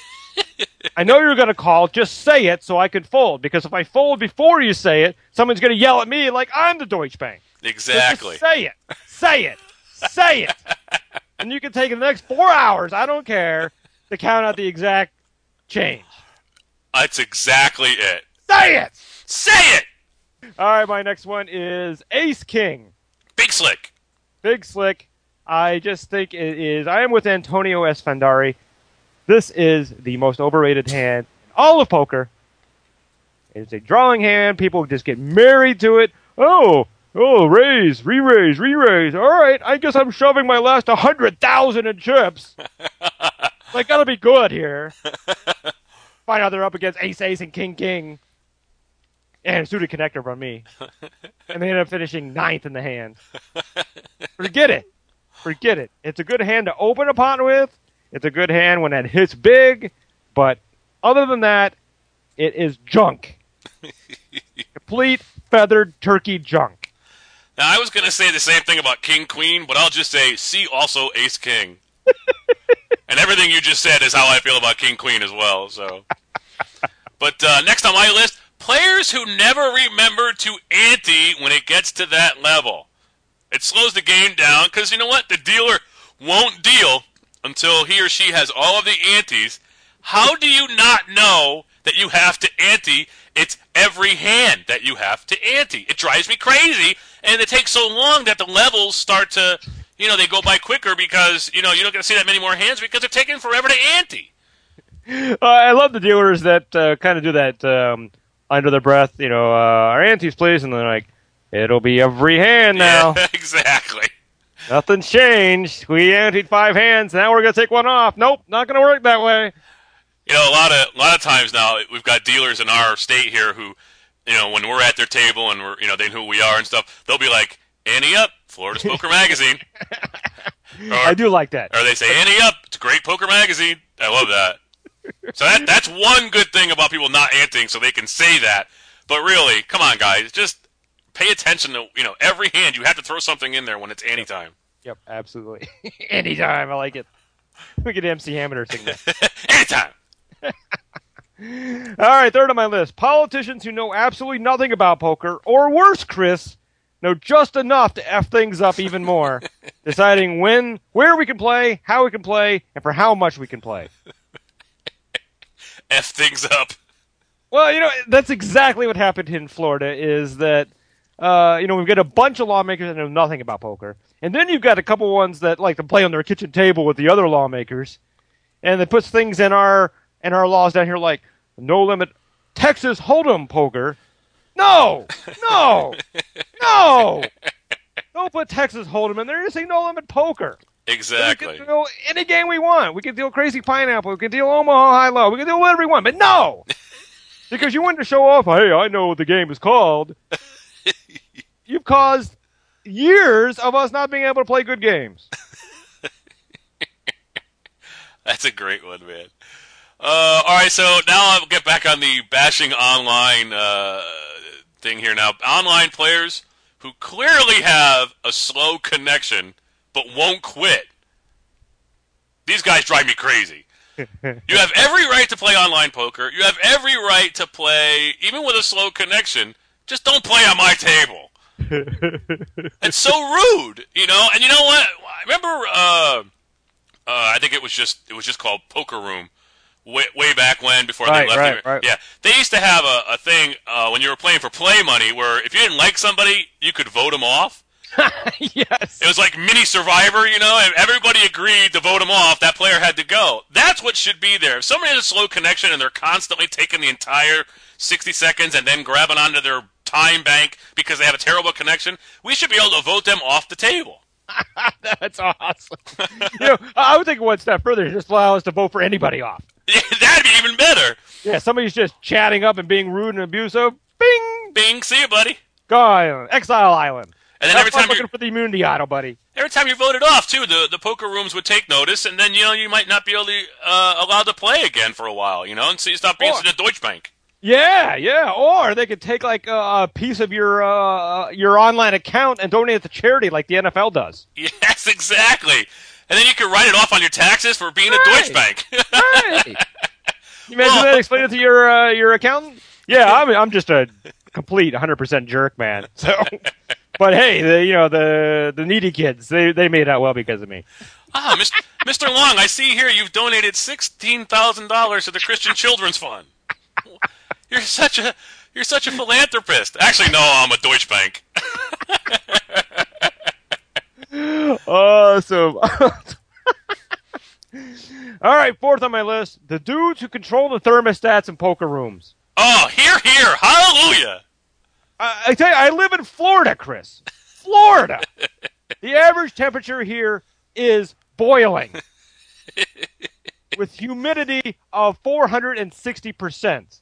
I know you're going to call. Just say it so I can fold. Because if I fold before you say it, someone's going to yell at me like I'm the Deutsche Bank. Exactly. So say it. Say it. Say it. And you can take the next four hours, I don't care, to count out the exact change. That's exactly it. Say it! Say it! All right, my next one is Ace King. Big Slick. Big Slick. I just think it is, I am with Antonio Esfandari. This is the most overrated hand in all of poker. It's a drawing hand. People just get married to it. Oh, oh, raise, re-raise, re-raise. All right, I guess I'm shoving my last one hundred thousand in chips. I gotta be good here. Find out they're up against Ace Ace and King King. And suited connector from me. And they end up finishing ninth in the hand. Forget it. Forget it. It's a good hand to open a pot with. It's a good hand when it hits big. But other than that, it is junk. Complete feathered turkey junk. Now, I was going to say the same thing about King Queen, but I'll just say, see also Ace King. And everything you just said is how I feel about King Queen as well. So, But uh, next on my list, players who never remember to ante when it gets to that level. It slows the game down because, you know what? The dealer won't deal until he or she has all of the antes. How do you not know that you have to ante? It's every hand that you have to ante. It drives me crazy, and it takes so long that the levels start to, you know, they go by quicker because, you know, you don't get to see that many more hands because they're taking forever to ante. Uh, I love the dealers that uh, kind of do that um, under their breath, you know, uh, our antes, please, and they're like, it'll be every hand now. Yeah, exactly. Nothing's changed. We anteed five hands. Now we're going to take one off. Nope, not going to work that way. You know, a lot of a lot of times now we've got dealers in our state here who, you know, when we're at their table and we're, you know, they know who we are and stuff, they'll be like, "Ante up, Florida's Poker Magazine." Or, I do like that. Or they say, "Ante up, it's a great poker magazine." I love that. So that that's one good thing about people not anteing, so they can say that. But really, come on, guys, just pay attention to, you know, every hand. You have to throw something in there when it's ante time. Yep, absolutely. Anytime, I like it. We get M C Hammer sing that. Anytime. All right, third on my list. Politicians who know absolutely nothing about poker, or worse, Chris, know just enough to F things up even more, deciding when, where we can play, how we can play, and for how much we can play. F things up. Well, you know, that's exactly what happened in Florida, is that, uh, you know, we've got a bunch of lawmakers that know nothing about poker, and then you've got a couple ones that like to play on their kitchen table with the other lawmakers, and it puts things in our in our laws down here like no limit Texas Hold'em poker. No, no, no! Don't put Texas Hold'em in there. Just say no limit poker. Exactly. We can deal any game we want. We can deal Crazy Pineapple. We can deal Omaha High Low. We can deal whatever we want. But no! Because you want to show off, hey, I know what the game is called. You've caused years of us not being able to play good games. That's a great one, man. Uh, all right, so now I'll get back on the bashing online uh, thing here now. Online players who clearly have a slow connection but won't quit. These guys drive me crazy. You have every right to play online poker. You have every right to play, even with a slow connection. Just don't play on my table. It's so rude, you know. And you know what? I remember, uh, uh, I think it was just it was just called Poker Room, way, way back when, before right, they left. Right, it. right. Yeah, they used to have a, a thing uh, when you were playing for play money, where if you didn't like somebody, you could vote them off. Yes. It was like mini Survivor, you know, and everybody agreed to vote him off. That player had to go. That's what should be there. If somebody has a slow connection and they're constantly taking the entire sixty seconds and then grabbing onto their time bank because they have a terrible connection, we should be able to vote them off the table. That's awesome. You know, I would take it one step further. Just allow us to vote for anybody off. Yeah, that'd be even better. Yeah, somebody's just chatting up and being rude and abusive. Bing! Bing, see you, buddy. Go Island. Exile Island. And then Have every fun time looking you're for the immunity idol, buddy. every time you're voted off too, the the poker rooms would take notice, and then you know you might not be able to uh, allowed to play again for a while, you know, and so you stop being Or- such a Deutsche Bank. Yeah, yeah. Or they could take like a, a piece of your uh, your online account and donate it to charity, like the N F L does. Yes, exactly. And then you can write it off on your taxes for being Right. a Deutsche Bank. Right. You imagine Well- that? Explain it to your uh, your accountant. Yeah, I'm I'm just a complete one hundred percent jerk, man. So, but hey, the you know the the needy kids, they they made out well because of me. Ah, Mis- Mister Long, I see here you've donated sixteen thousand dollars to the Christian Children's Fund. You're such a you're such a philanthropist. Actually, no, I'm a Deutsche Bank. Awesome. All right, fourth on my list: the dudes who control the thermostats in poker rooms. Oh, here, here, hallelujah! I, I tell you, I live in Florida, Chris. Florida. The average temperature here is boiling, with humidity of four hundred sixty percent.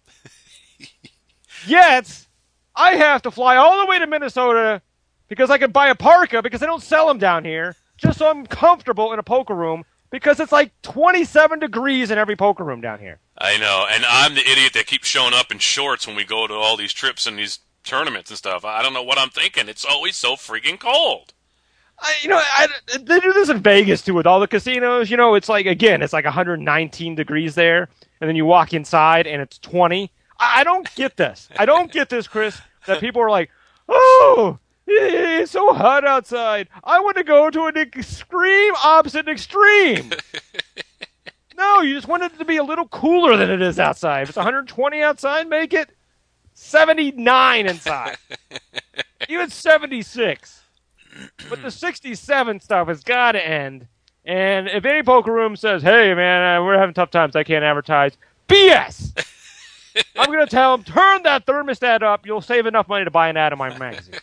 Yet, I have to fly all the way to Minnesota because I can buy a parka because they don't sell them down here, just so I'm comfortable in a poker room because it's like twenty-seven degrees in every poker room down here. I know, and I'm the idiot that keeps showing up in shorts when we go to all these trips and these tournaments and stuff. I don't know what I'm thinking. It's always so freaking cold. I, you know, I, they do this in Vegas too with all the casinos. You know, it's like, again, it's like one hundred nineteen degrees there, and then you walk inside and it's twenty. I, I don't get this. I don't get this, Chris, that people are like, oh, it's so hot outside. I want to go to an extreme opposite extreme. No, you just want it to be a little cooler than it is outside. If it's one hundred twenty outside, make it seventy-nine inside. Even seventy-six. But the sixty-seven stuff has got to end. And if any poker room says, hey, man, uh, we're having tough times, I can't advertise, B S! I'm going to tell them, turn that thermostat up. You'll save enough money to buy an ad in my magazine.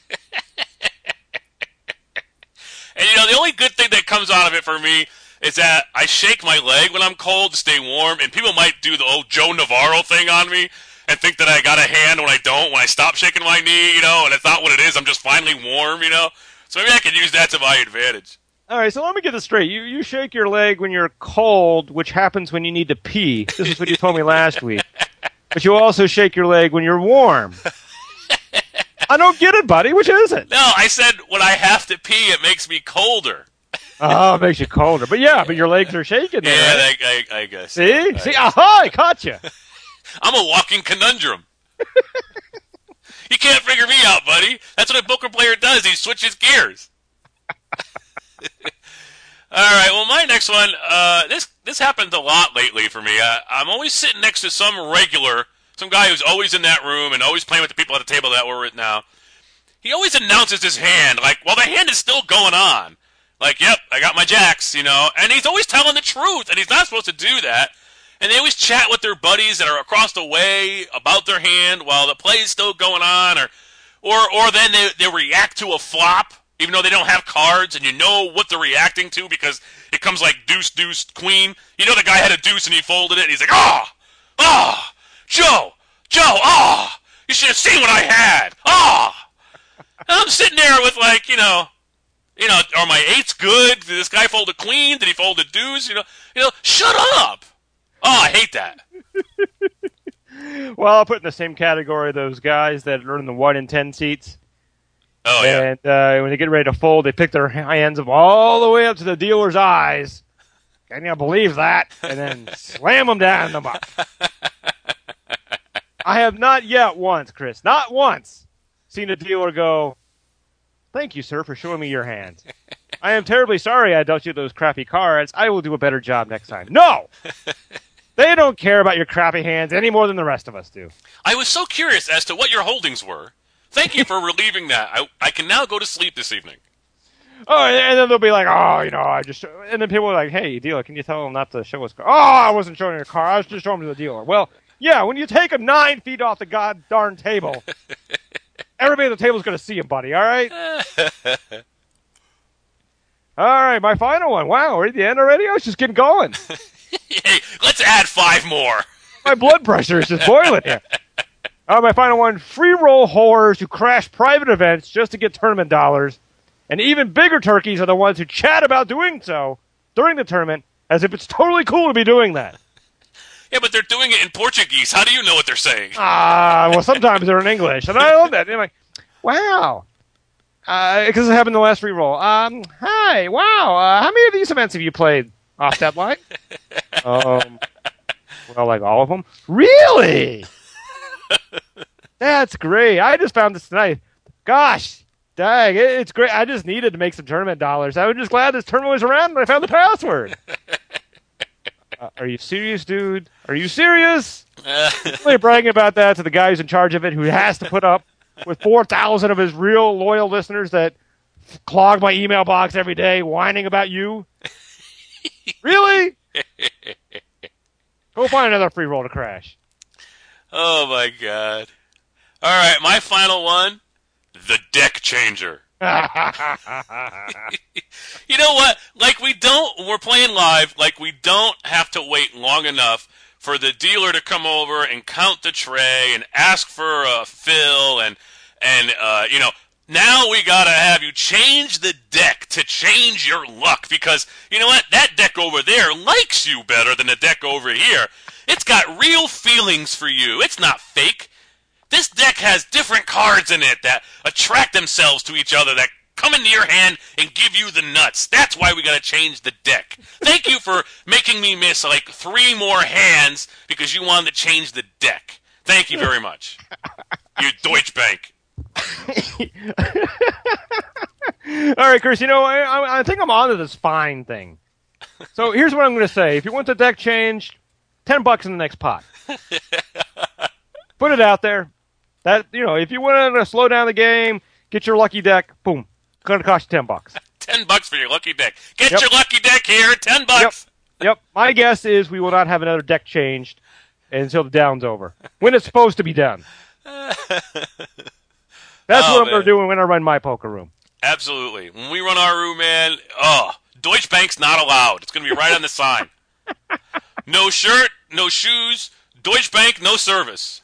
And you know, the only good thing that comes out of it for me is that I shake my leg when I'm cold to stay warm, and people might do the old Joe Navarro thing on me and think that I got a hand when I don't, when I stop shaking my knee, you know, and it's not what it is. I'm just finally warm, you know. So maybe I can use that to my advantage. All right, so let me get this straight. You you shake your leg when you're cold, which happens when you need to pee. This is what you told me last week. But you also shake your leg when you're warm. I don't get it, buddy. Which is it? No, I said when I have to pee, it makes me colder. Oh, it makes you colder. But yeah, but your legs are shaking there. Yeah, right? I, I, I guess. See? I, See? Aha, I caught you. I'm a walking conundrum. You can't figure me out, buddy. That's what a poker player does. He switches gears. All right, well, my next one, uh, this this happened a lot lately for me. Uh, I'm always sitting next to some regular, some guy who's always in that room and always playing with the people at the table that we're at now. He always announces his hand, like, well, the hand is still going on. Like, yep, I got my jacks, you know, and he's always telling the truth, and he's not supposed to do that. And they always chat with their buddies that are across the way about their hand while the play is still going on, or or or then they, they react to a flop, even though they don't have cards, and you know what they're reacting to because it comes like deuce, deuce, queen. You know the guy had a deuce and he folded it, and he's like, oh, oh, Joe, Joe, oh, you should have seen what I had, oh. And I'm sitting there with, like, you know, You know, are my eights good? Did this guy fold a queen? Did he fold a deuce? You know, you know, shut up. Oh, I hate that. Well, I'll put in the same category those guys that are in the one in ten seats. Oh, yeah. And uh, when they get ready to fold, they pick their hands up all the way up to the dealer's eyes. Can you believe that? And then slam them down in the muck. I have not yet once, Chris, not once, seen a dealer go, "Thank you, sir, for showing me your hands. I am terribly sorry I dealt you those crappy cards. I will do a better job next time." No! They don't care about your crappy hands any more than the rest of us do. I was so curious as to what your holdings were. Thank you for relieving that. I, I can now go to sleep this evening. Oh, and then they'll be like, "Oh, you know, I just..." And then people are like, "Hey, dealer, can you tell them not to show us car?" "Oh, I wasn't showing you a car. I was just showing them to the dealer." Well, yeah, when you take them nine feet off the god darn table, everybody at the table is going to see him, buddy, all right? All right, my final one. Wow, we're at the end already? I was just getting going. Hey, let's add five more. My blood pressure is just boiling here. All right, my final one. Free roll whores who crash private events just to get tournament dollars. And even bigger turkeys are the ones who chat about doing so during the tournament as if it's totally cool to be doing that. Yeah, but they're doing it in Portuguese. How do you know what they're saying? Ah, uh, well, sometimes they're in English. And I love that. And I'm like, wow. Because uh, it happened in the last free roll. Um, hi, wow. Uh, how many of these events have you played off that line? um, well, like all of them. Really? That's great. I just found this tonight. Gosh, dang, it, it's great. I just needed to make some tournament dollars. I was just glad this tournament was around and I found the password. uh, are you serious, dude? Are you serious? Really bragging about that to the guy who's in charge of it, who has to put up with four thousand of his real loyal listeners that clog my email box every day, whining about you. Really? Go find another free roll to crash. Oh, my God. All right, my final one, the deck changer. You know what? Like, we don't, when we're playing live, like, we don't have to wait long enough for the dealer to come over and count the tray and ask for a fill and, and uh, you know, now we gotta have you change the deck to change your luck because, you know what, that deck over there likes you better than the deck over here. It's got real feelings for you. It's not fake. This deck has different cards in it that attract themselves to each other, that come into your hand and give you the nuts. That's why we gotta change the deck. Thank you for making me miss like three more hands because you wanted to change the deck. Thank you very much. You Deutsche Bank. All right, Chris, you know, I, I think I'm on to this fine thing. So here's what I'm going to say. If you want the deck changed, ten bucks in the next pot. Put it out there. That, you know, if you want to slow down the game, get your lucky deck, boom. It's going to cost you ten bucks. ten bucks for your lucky deck. Get Yep. your lucky deck here, ten bucks. Yep. Yep. My guess is we will not have another deck changed until the down's over. When it's supposed to be done. That's Oh, what I'm man. going to do when I run my poker room. Absolutely. When we run our room, man, oh, Deutsche Bank's not allowed. It's going to be right on the sign. No shirt, no shoes, Deutsche Bank, no service.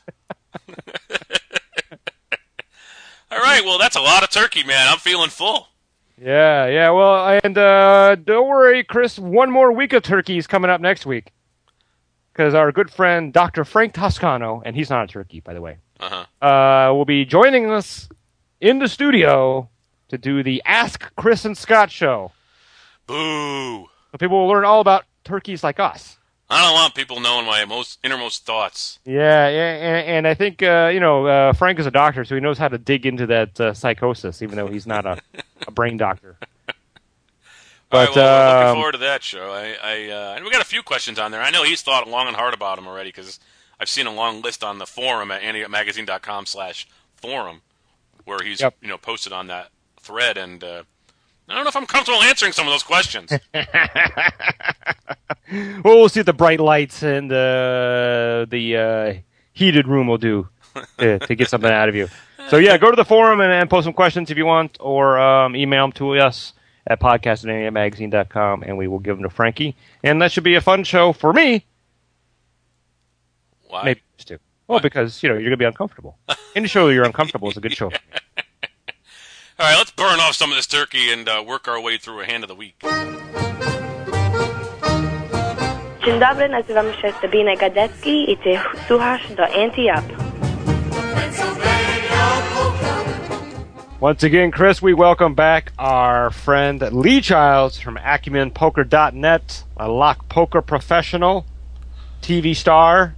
All right, well, that's a lot of turkey, man. I'm feeling full. Yeah, yeah. Well, and uh, don't worry, Chris. One more week of turkeys coming up next week. Because our good friend, Doctor Frank Toscano, and he's not a turkey, by the way, Uh-huh. uh, will be joining us in the studio to do the Ask Chris and Scott show. Boo. So people will learn all about turkeys like us. I don't want people knowing my most innermost thoughts. Yeah, yeah, and, and I think, uh, you know, uh, Frank is a doctor, so he knows how to dig into that uh, psychosis, even though he's not a, a brain doctor. All right, But, well, we're looking um, forward to that show. I, I, uh, and we got a few questions on there. I know he's thought long and hard about them already because I've seen a long list on the forum at andy magazine dot com slash forum where he's Yep. you know posted on that thread, and uh, I don't know if I'm comfortable answering some of those questions. Well, we'll see what the bright lights and uh, the uh, heated room will do to, to get something out of you. So, yeah, go to the forum and, and post some questions if you want, or um, email them to us at podcast at andy magazine dot com, and we will give them to Frankie. And that should be a fun show for me. Why? Maybe just two. Well, because, you know, you're going to be uncomfortable. Any show you're uncomfortable is a good show. All right, let's burn off some of this turkey and uh, work our way through a hand of the week. Dzień dobry, nazywam się Sabina Gadecki i ty słuchasz do Ante Up. Once again, Chris, we welcome back our friend Lee Childs from Acumen Poker dot net, a lock poker professional, T V star,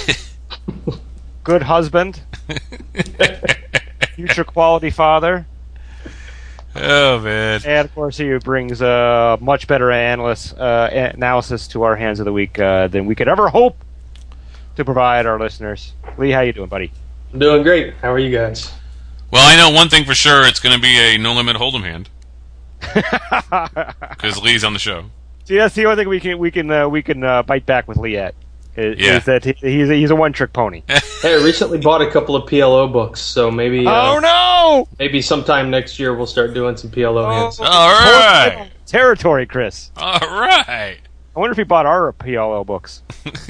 good husband, future quality father. Oh, man. And, of course, he brings a much better analyst, uh, analysis to our hands of the week uh, than we could ever hope to provide our listeners. Lee, how you doing, buddy? I'm doing great. How are you guys? Well, I know one thing for sure. It's going to be a no-limit hold'em hand. Because Lee's on the show. See, that's the only thing we can we can uh, we can uh, bite back with Lee at. Is, Yeah. is that he, he's a, he's a one-trick pony. Hey, I recently bought a couple of P L O books, so maybe uh, Oh, no! maybe sometime next year we'll start doing some P L O hands. All right. Territory, Chris. All right. I wonder if he bought our P L L books.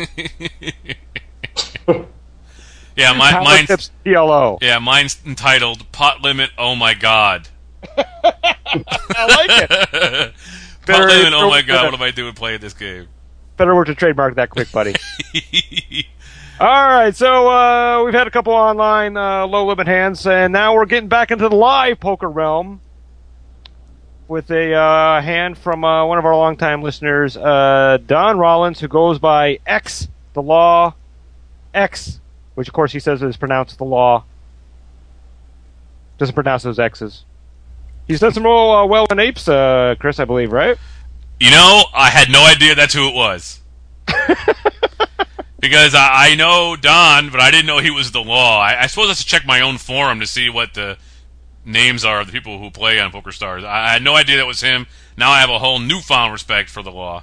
Yeah, my, Power mine's, Tips P L O. yeah, mine's entitled Pot Limit, Oh My God. I like it. Pot Better- Limit, Oh My better- God, what am I doing playing this game? Better work to trademark that quick, buddy. All right, so uh, we've had a couple online uh, low-limit hands, and now we're getting back into the live poker realm with a uh, hand from uh, one of our longtime listeners, uh, Don Rollins, who goes by X, the Law, X, which of course he says is pronounced the Law. Doesn't pronounce those X's. He's done some real uh, well in apes, uh, Chris, I believe, right? You know, I had no idea that's who it was. Because I, I know Don, but I didn't know he was the Law. I, I suppose I have to check my own forum to see what the names are of the people who play on PokerStars. I, I had no idea that was him. Now I have a whole newfound respect for the Law.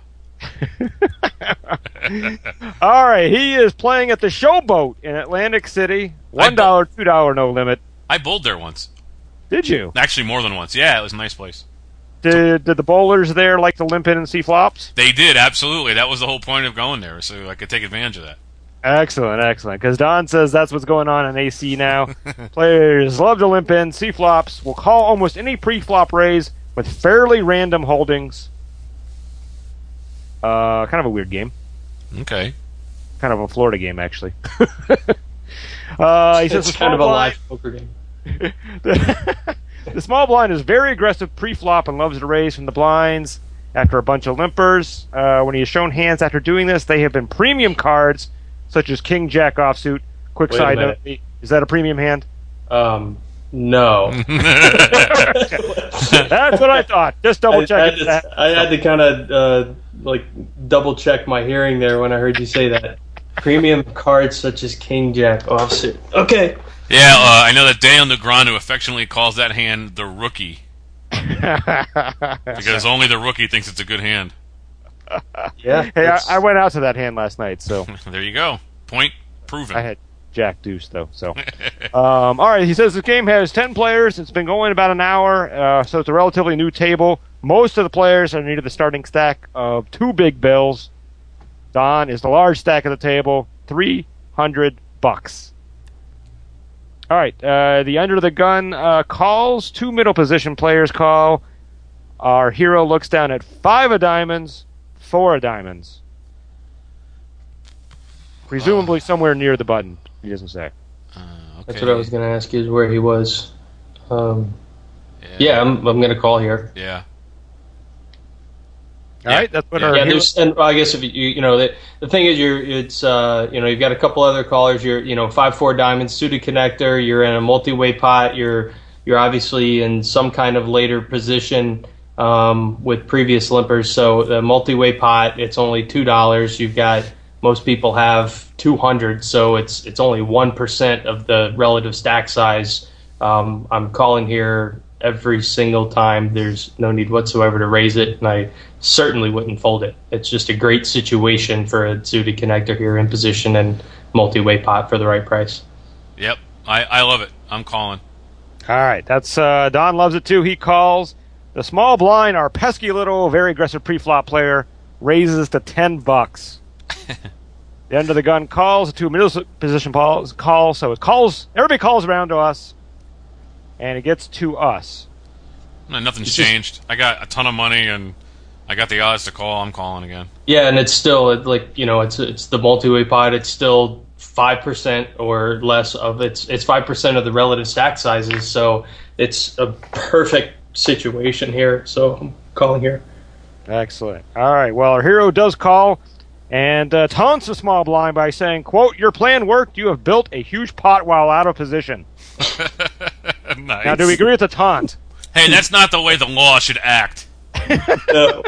All right, he is playing at the Showboat in Atlantic City. one dollar, two dollars no limit. I bowled there once. Did you? Actually, more than once. Yeah, it was a nice place. Did, did the bowlers there like to limp in and see flops? They did, absolutely. That was the whole point of going there, so I could take advantage of that. Excellent, excellent. Because Don says that's what's going on in A C now. Players love to limp in, see flops, will call almost any pre-flop raise with fairly random holdings. Uh, kind of a weird game. Okay. Kind of a Florida game, actually. uh, he says It's the kind of a small live poker game. the, the small blind is very aggressive pre-flop and loves to raise from the blinds after a bunch of limpers. Uh, when he has shown hands after doing this, they have been premium cards, such as King Jack offsuit. Quick Wait a side minute. note, is that a premium hand? Um, no. That's what I thought. Just double I, check I, it. had to, I had to kind of uh, like double check my hearing there when I heard you say that. Premium cards such as King Jack offsuit. Okay. Yeah, uh, I know that Daniel Negreanu affectionately calls that hand the rookie. Because only the rookie thinks it's a good hand. Yeah. Hey, I, it's- I went out to that hand last night, so There you go. Point proven. I had Jack Deuce, though. So, um, all right. He says the game has ten players. It's been going about an hour, uh, so it's a relatively new table. Most of the players are needed the starting stack of two big bills. Don is the large stack of the table, three hundred bucks. All right. Uh, the under the gun uh, calls. Two middle position players call. Our hero looks down at five of diamonds, four of diamonds. Presumably somewhere near the button. He doesn't say. Uh, okay. That's what I was going to ask you, is where he was. Um, yeah, I'm, I'm going to call here. Yeah. All right, that's what Yeah, our Yeah, hero- there's, and I guess if you, you know, the, the thing is, you're, it's, uh, you know, you've got a couple other callers. You're, you know, five four diamonds, suited connector. You're in a multi-way pot. You're, you're obviously in some kind of later position um, with previous limpers. So the multi-way pot, it's only two dollars. You've got, most people have two hundred, so it's it's only one percent of the relative stack size. Um, I'm calling here every single time. There's no need whatsoever to raise it, and I certainly wouldn't fold it. It's just a great situation for a suited connector here in position and multi-way pot for the right price. Yep. I, I love it. I'm calling. All right, that's uh, Don loves it too. He calls the small blind. Our pesky little, very aggressive pre-flop player raises to ten bucks. The under the gun calls. The two middle position calls. Call. So it calls. Everybody calls around to us, and it gets to us. No, nothing's It's changed. just- I got a ton of money, and I got the odds to call. I'm calling again. Yeah, and it's still it, like you know, it's it's the multi-way pot. It's still five percent or less of it's it's five percent of the relative stack sizes. So it's a perfect situation here. So I'm calling here. Excellent. All right. Well, our hero does call and uh, taunts the small blind by saying, "quote Your plan worked. You have built a huge pot while out of position." Nice. Now, do we agree with the taunt? Hey, that's not the way the law should act. No.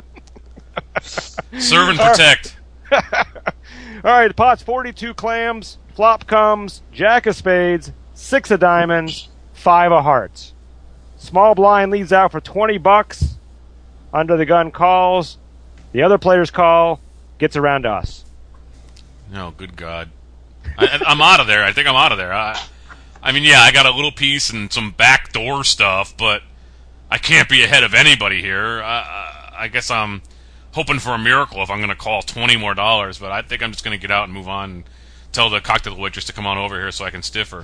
Serve and protect. All right. The pot's forty-two clams. Flop comes jack of spades, six of diamonds, five of hearts. Small blind leads out for twenty bucks. Under the gun calls. The other players call. Gets around to us. No, good God. I, I'm out of there. I think I'm out of there. I, I mean, yeah, I got a little piece and some backdoor stuff, but I can't be ahead of anybody here. I, I guess I'm hoping for a miracle if I'm going to call twenty more dollars, but I think I'm just going to get out and move on and tell the cocktail waitress to come on over here so I can stiff her.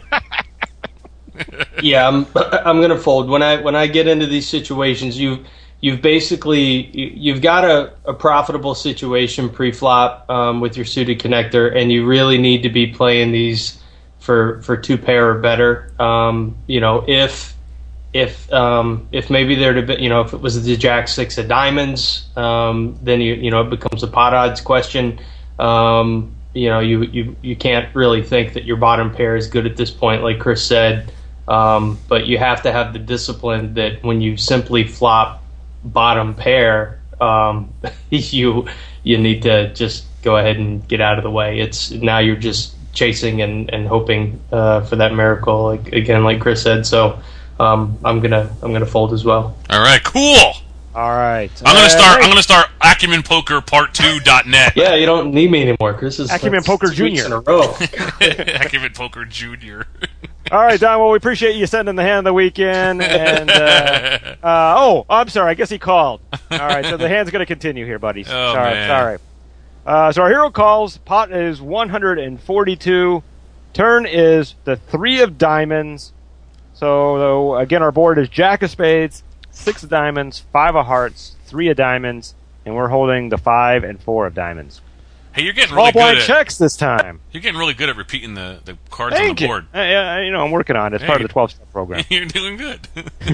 Yeah, I'm I'm gonna fold when I when I get into these situations. You you've basically you, you've got a, a profitable situation pre-flop um, with your suited connector, and you really need to be playing these for for two pair or better. Um, you know, if if um, if maybe they're to be, you know if it was the jack six of diamonds, um, then you you know it becomes a pot odds question. Um, you know, you, you you can't really think that your bottom pair is good at this point, like Chris said. Um, but you have to have the discipline that when you simply flop bottom pair, um, you you need to just go ahead and get out of the way. It's now you're just chasing and, and hoping uh, for that miracle, like again, like Chris said. So um, I'm gonna I'm gonna fold as well. All right, cool. All right. I'm gonna Uh, start. hey, I'm gonna start Acumen Poker Part Two dot net. Yeah, you don't need me anymore. Chris is Acumen that's Poker two weeks Junior. in a row. Acumen Poker Junior. All right, Don. Well, we appreciate you sending the hand of the weekend. And uh, uh, oh, I'm sorry. I guess he called. All right, so the hand's going to continue here, buddies. Oh, sorry, man. sorry. Uh, so our hero calls. Pot is one hundred forty-two. Turn is the three of diamonds. So again, our board is jack of spades, six of diamonds, five of hearts, three of diamonds, and we're holding the five and four of diamonds. Hey, you're getting Small really good blind at checks this time. you're getting really good at repeating the, the cards Thank on the you. board. Uh, yeah, you know, I'm working on it. It's part Hey. of the twelve-step program. You're doing good.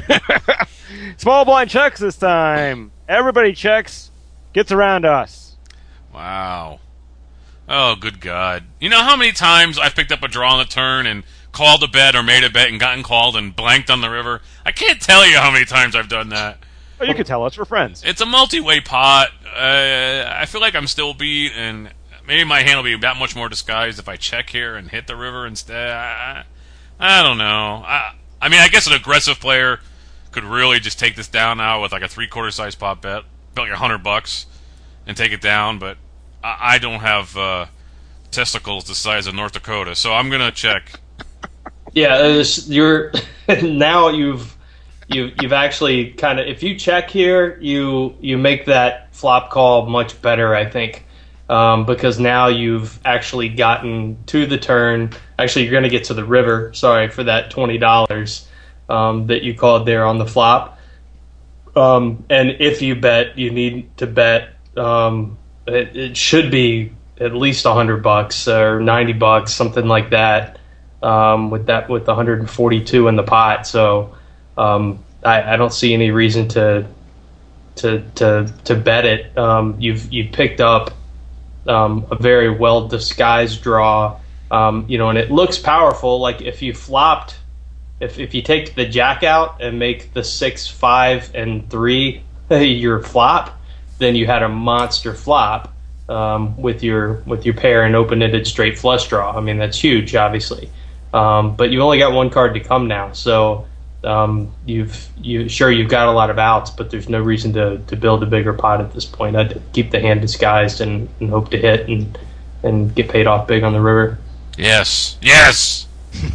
Small blind checks this time. Everybody checks. Gets around us. Wow. Oh, good God. You know how many times I've picked up a draw on the turn and called a bet or made a bet and gotten called and blanked on the river? I can't tell you how many times I've done that. Oh, you can tell us. We're friends. It's a multi-way pot. Uh, I feel like I'm still beat, and maybe my hand will be that much more disguised if I check here and hit the river instead. I, I don't know. I, I mean, I guess an aggressive player could really just take this down now with like a three-quarter size pot bet, bet like a hundred bucks, and take it down. But I, I don't have uh, testicles the size of North Dakota, so I'm gonna check. Yeah, it's- you're now you've you you've actually kind of if you check here, you you make that flop call much better, I think, um, because now you've actually gotten to the turn. Actually, you're going to get to the river. Sorry for that twenty dollars um, that you called there on the flop. Um, and if you bet, you need to bet. Um, it, it should be at least a hundred bucks or ninety bucks, something like that. Um, with that, with one hundred forty-two in the pot, so um, I, I don't see any reason to to to to bet it. Um, you've you've picked up um, a very well disguised draw, um, you know, and it looks powerful. Like if you flopped, if if you take the jack out and make the six, five, and three your flop, then you had a monster flop um, with your with your pair and open-ended straight flush draw. I mean, that's huge, obviously. Um, but you only got one card to come now, so um, you've you sure you've got a lot of outs, but there's no reason to, to build a bigger pot at this point. I'd keep the hand disguised and, and hope to hit and and get paid off big on the river. Yes. Yes.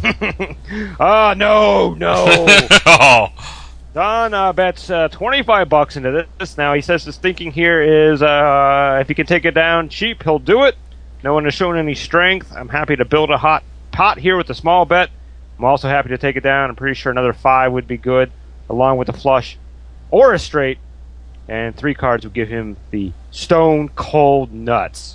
Ah, no, no. Oh. Don uh, bets uh, twenty-five bucks into this. Now he says his thinking here is uh, if he can take it down cheap, he'll do it. No one has shown any strength. I'm happy to build a hot pot here with a small bet. I'm also happy to take it down. I'm pretty sure another five would be good. along with a flush or a straight, and three cards would give him the stone cold nuts.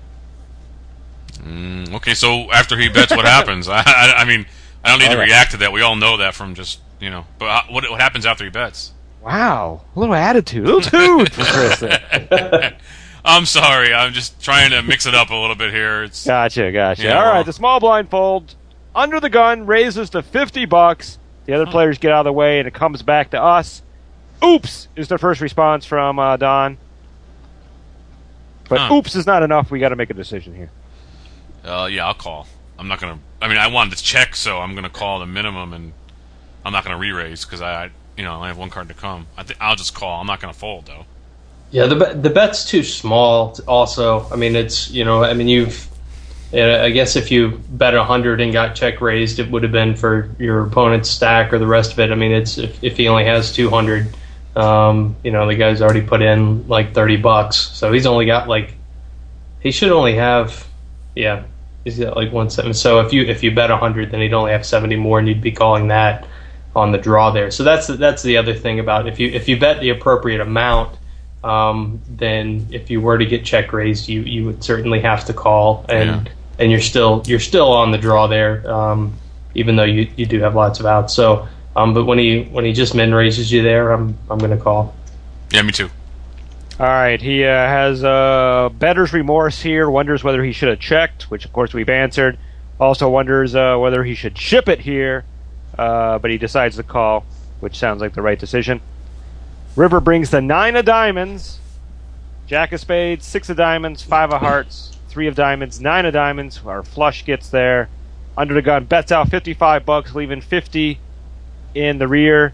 Mm, okay, so after he bets, what happens? I, I, I mean, I don't need Oh, to yeah. react to that. We all know that from just, you know. But uh, what what happens after he bets? Wow, a little attitude, a little toot for Chris there. I'm sorry. I'm just trying to mix it up a little bit here. It's Gotcha, gotcha. Yeah, All well- right, the small blind fold under the gun raises to fifty bucks. The other players get out of the way, and it comes back to us. Oops is the first response from uh, Don. But Huh. oops is not enough. We got to make a decision here. Uh, yeah, I'll call. I'm not gonna. I mean, I wanted to check, so I'm gonna call the minimum, and I'm not gonna re-raise because I, I, you know, I have one card to come. I think I'll just call. I'm not gonna fold though. Yeah, the bet- the bet's too small. t- Also, I mean, it's you know, I mean, you've. uh, I guess if you bet a hundred and got check raised, it would have been for your opponent's stack or the rest of it. I mean, it's if, if he only has two hundred, um, you know, the guy's already put in like thirty bucks, so he's only got like. He should only have, yeah, he's got like one seven. So if you if you bet a hundred, then he'd only have seventy more, and you'd be calling that on the draw there. So that's the, that's the other thing about if you if you bet the appropriate amount. Um, then if you were to get check raised, you, you would certainly have to call, and Yeah. and you're still you're still on the draw there, um, even though you, you do have lots of outs. So, um, but when he when he just min raises you there, I'm I'm going to call. Yeah, me too. All right, he uh, has uh, better's remorse here, wonders whether he should have checked, which of course we've answered. Also wonders uh, whether he should ship it here, uh, but he decides to call, which sounds like the right decision. River brings the nine of diamonds, jack of spades, six of diamonds, five of hearts, three of diamonds, nine of diamonds. Our flush gets there. Under the gun bets out fifty-five bucks, leaving fifty in the rear.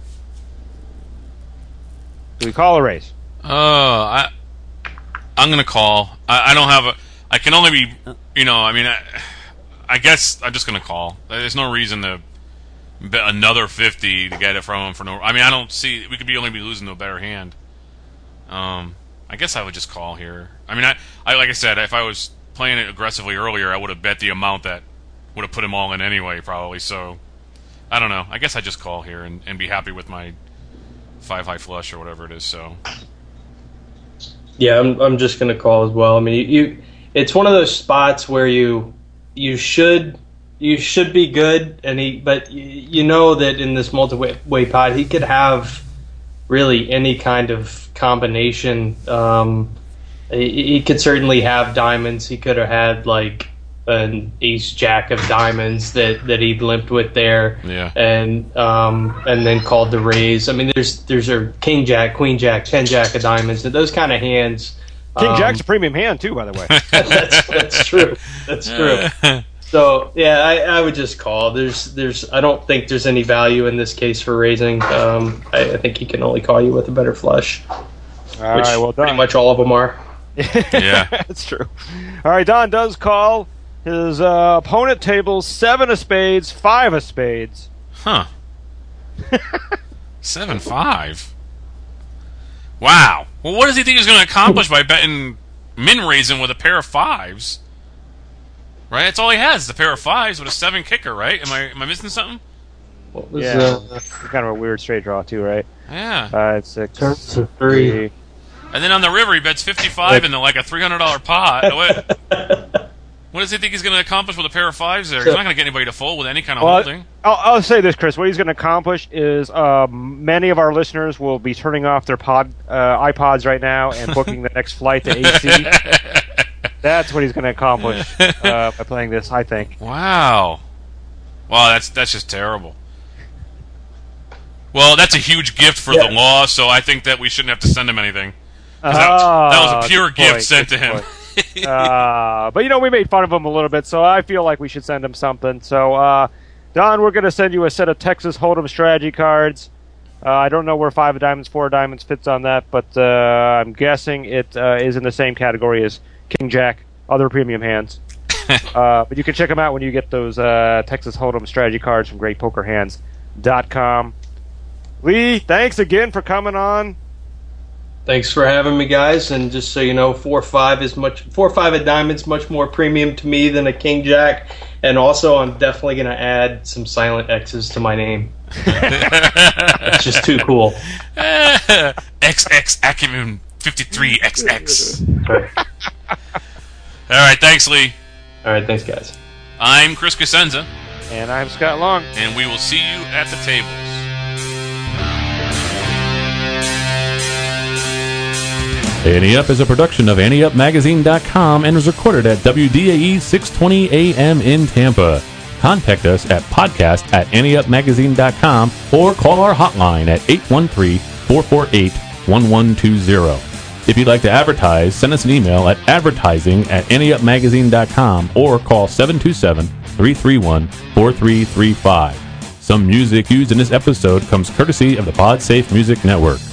Do we call or raise? Uh, I, I'm gonna call. I, I don't have a. I can only be. You know, I mean, I, I guess I'm just gonna call. There's no reason to bet another fifty to get it from him for no. I mean, I don't see. We could be only be losing to a better hand. Um, I guess I would just call here. I mean, I, I like I said, if I was playing it aggressively earlier, I would have bet the amount that would have put him all in anyway, probably. So, I don't know. I guess I just call here and, and be happy with my five high flush or whatever it is. So. Yeah, I'm I'm just going to call as well. I mean, you, you it's one of those spots where you you should you should be good, and he but you, you know that in this multi-way pot he could have really any kind of combination. Um, he, he could certainly have diamonds. He could have had like an ace jack of diamonds that, that he limped with there, Yeah. and um, and then called the raise. I mean, there's there's a king jack, queen jack, ten jack of diamonds. Those kind of hands. King um, Jack's a premium hand too, by the way. that's that's true. That's true. So yeah, I, I would just call. There's there's I don't think there's any value in this case for raising. Um, I, I think he can only call you with a better flush, All which right, well pretty done. much all of them are. Yeah. That's true. All right, Don does call. His uh, opponent tables seven of spades, five of spades. Huh. Seven five. Wow. Well, what does he think he's going to accomplish by betting min raising with a pair of fives? Right. That's all he has. The pair of fives with a seven kicker. Right. Am I am I missing something? What was Yeah, uh, kind of a weird straight draw too, right? Yeah. Five, six, turns to three? And then on the river, he bets fifty-five into like a three hundred dollar pot. What, what does he think he's going to accomplish with a pair of fives there? He's not going to get anybody to fold with any kind of Well, holding. I'll, I'll say this, Chris. What he's going to accomplish is um, many of our listeners will be turning off their pod uh, iPods right now and booking the next flight to A C. That's what he's going to accomplish uh, by playing this, I think. Wow. Wow, that's that's just terrible. Well, that's a huge gift for Yeah. the law, so I think that we shouldn't have to send him anything. 'Cause that, Ah, that was a pure good gift point, sent good to him. point. uh, but you know, we made fun of him a little bit, so I feel like we should send him something. So, uh, Don, we're going to send you a set of Texas Hold'em strategy cards. Uh, I don't know where five of diamonds, four of diamonds fits on that, but uh, I'm guessing it uh, is in the same category as King Jack, other premium hands. uh, but you can check them out when you get those uh, Texas Hold'em strategy cards from great poker hands dot com. Lee, thanks again for coming on. Thanks for having me, guys. And just so you know, four five is much four five of diamonds much more premium to me than a king jack. And also, I'm definitely going to add some silent X's to my name. It's just too cool. X X Acumen fifty-three X X. Right. All right, thanks, Lee. All right, thanks, guys. I'm Chris Cosenza. And I'm Scott Long. And we will see you at the tables. Ante Up is a production of ante up magazine dot com and was recorded at W D A E six twenty A M in Tampa. Contact us at podcast at ante up magazine dot com or call our hotline at eight one three, four four eight, one one two zero. If you'd like to advertise, send us an email at advertising at ante up magazine dot com or call seven two seven, three three one, four three three five. Some music used in this episode comes courtesy of the PodSafe Music Network.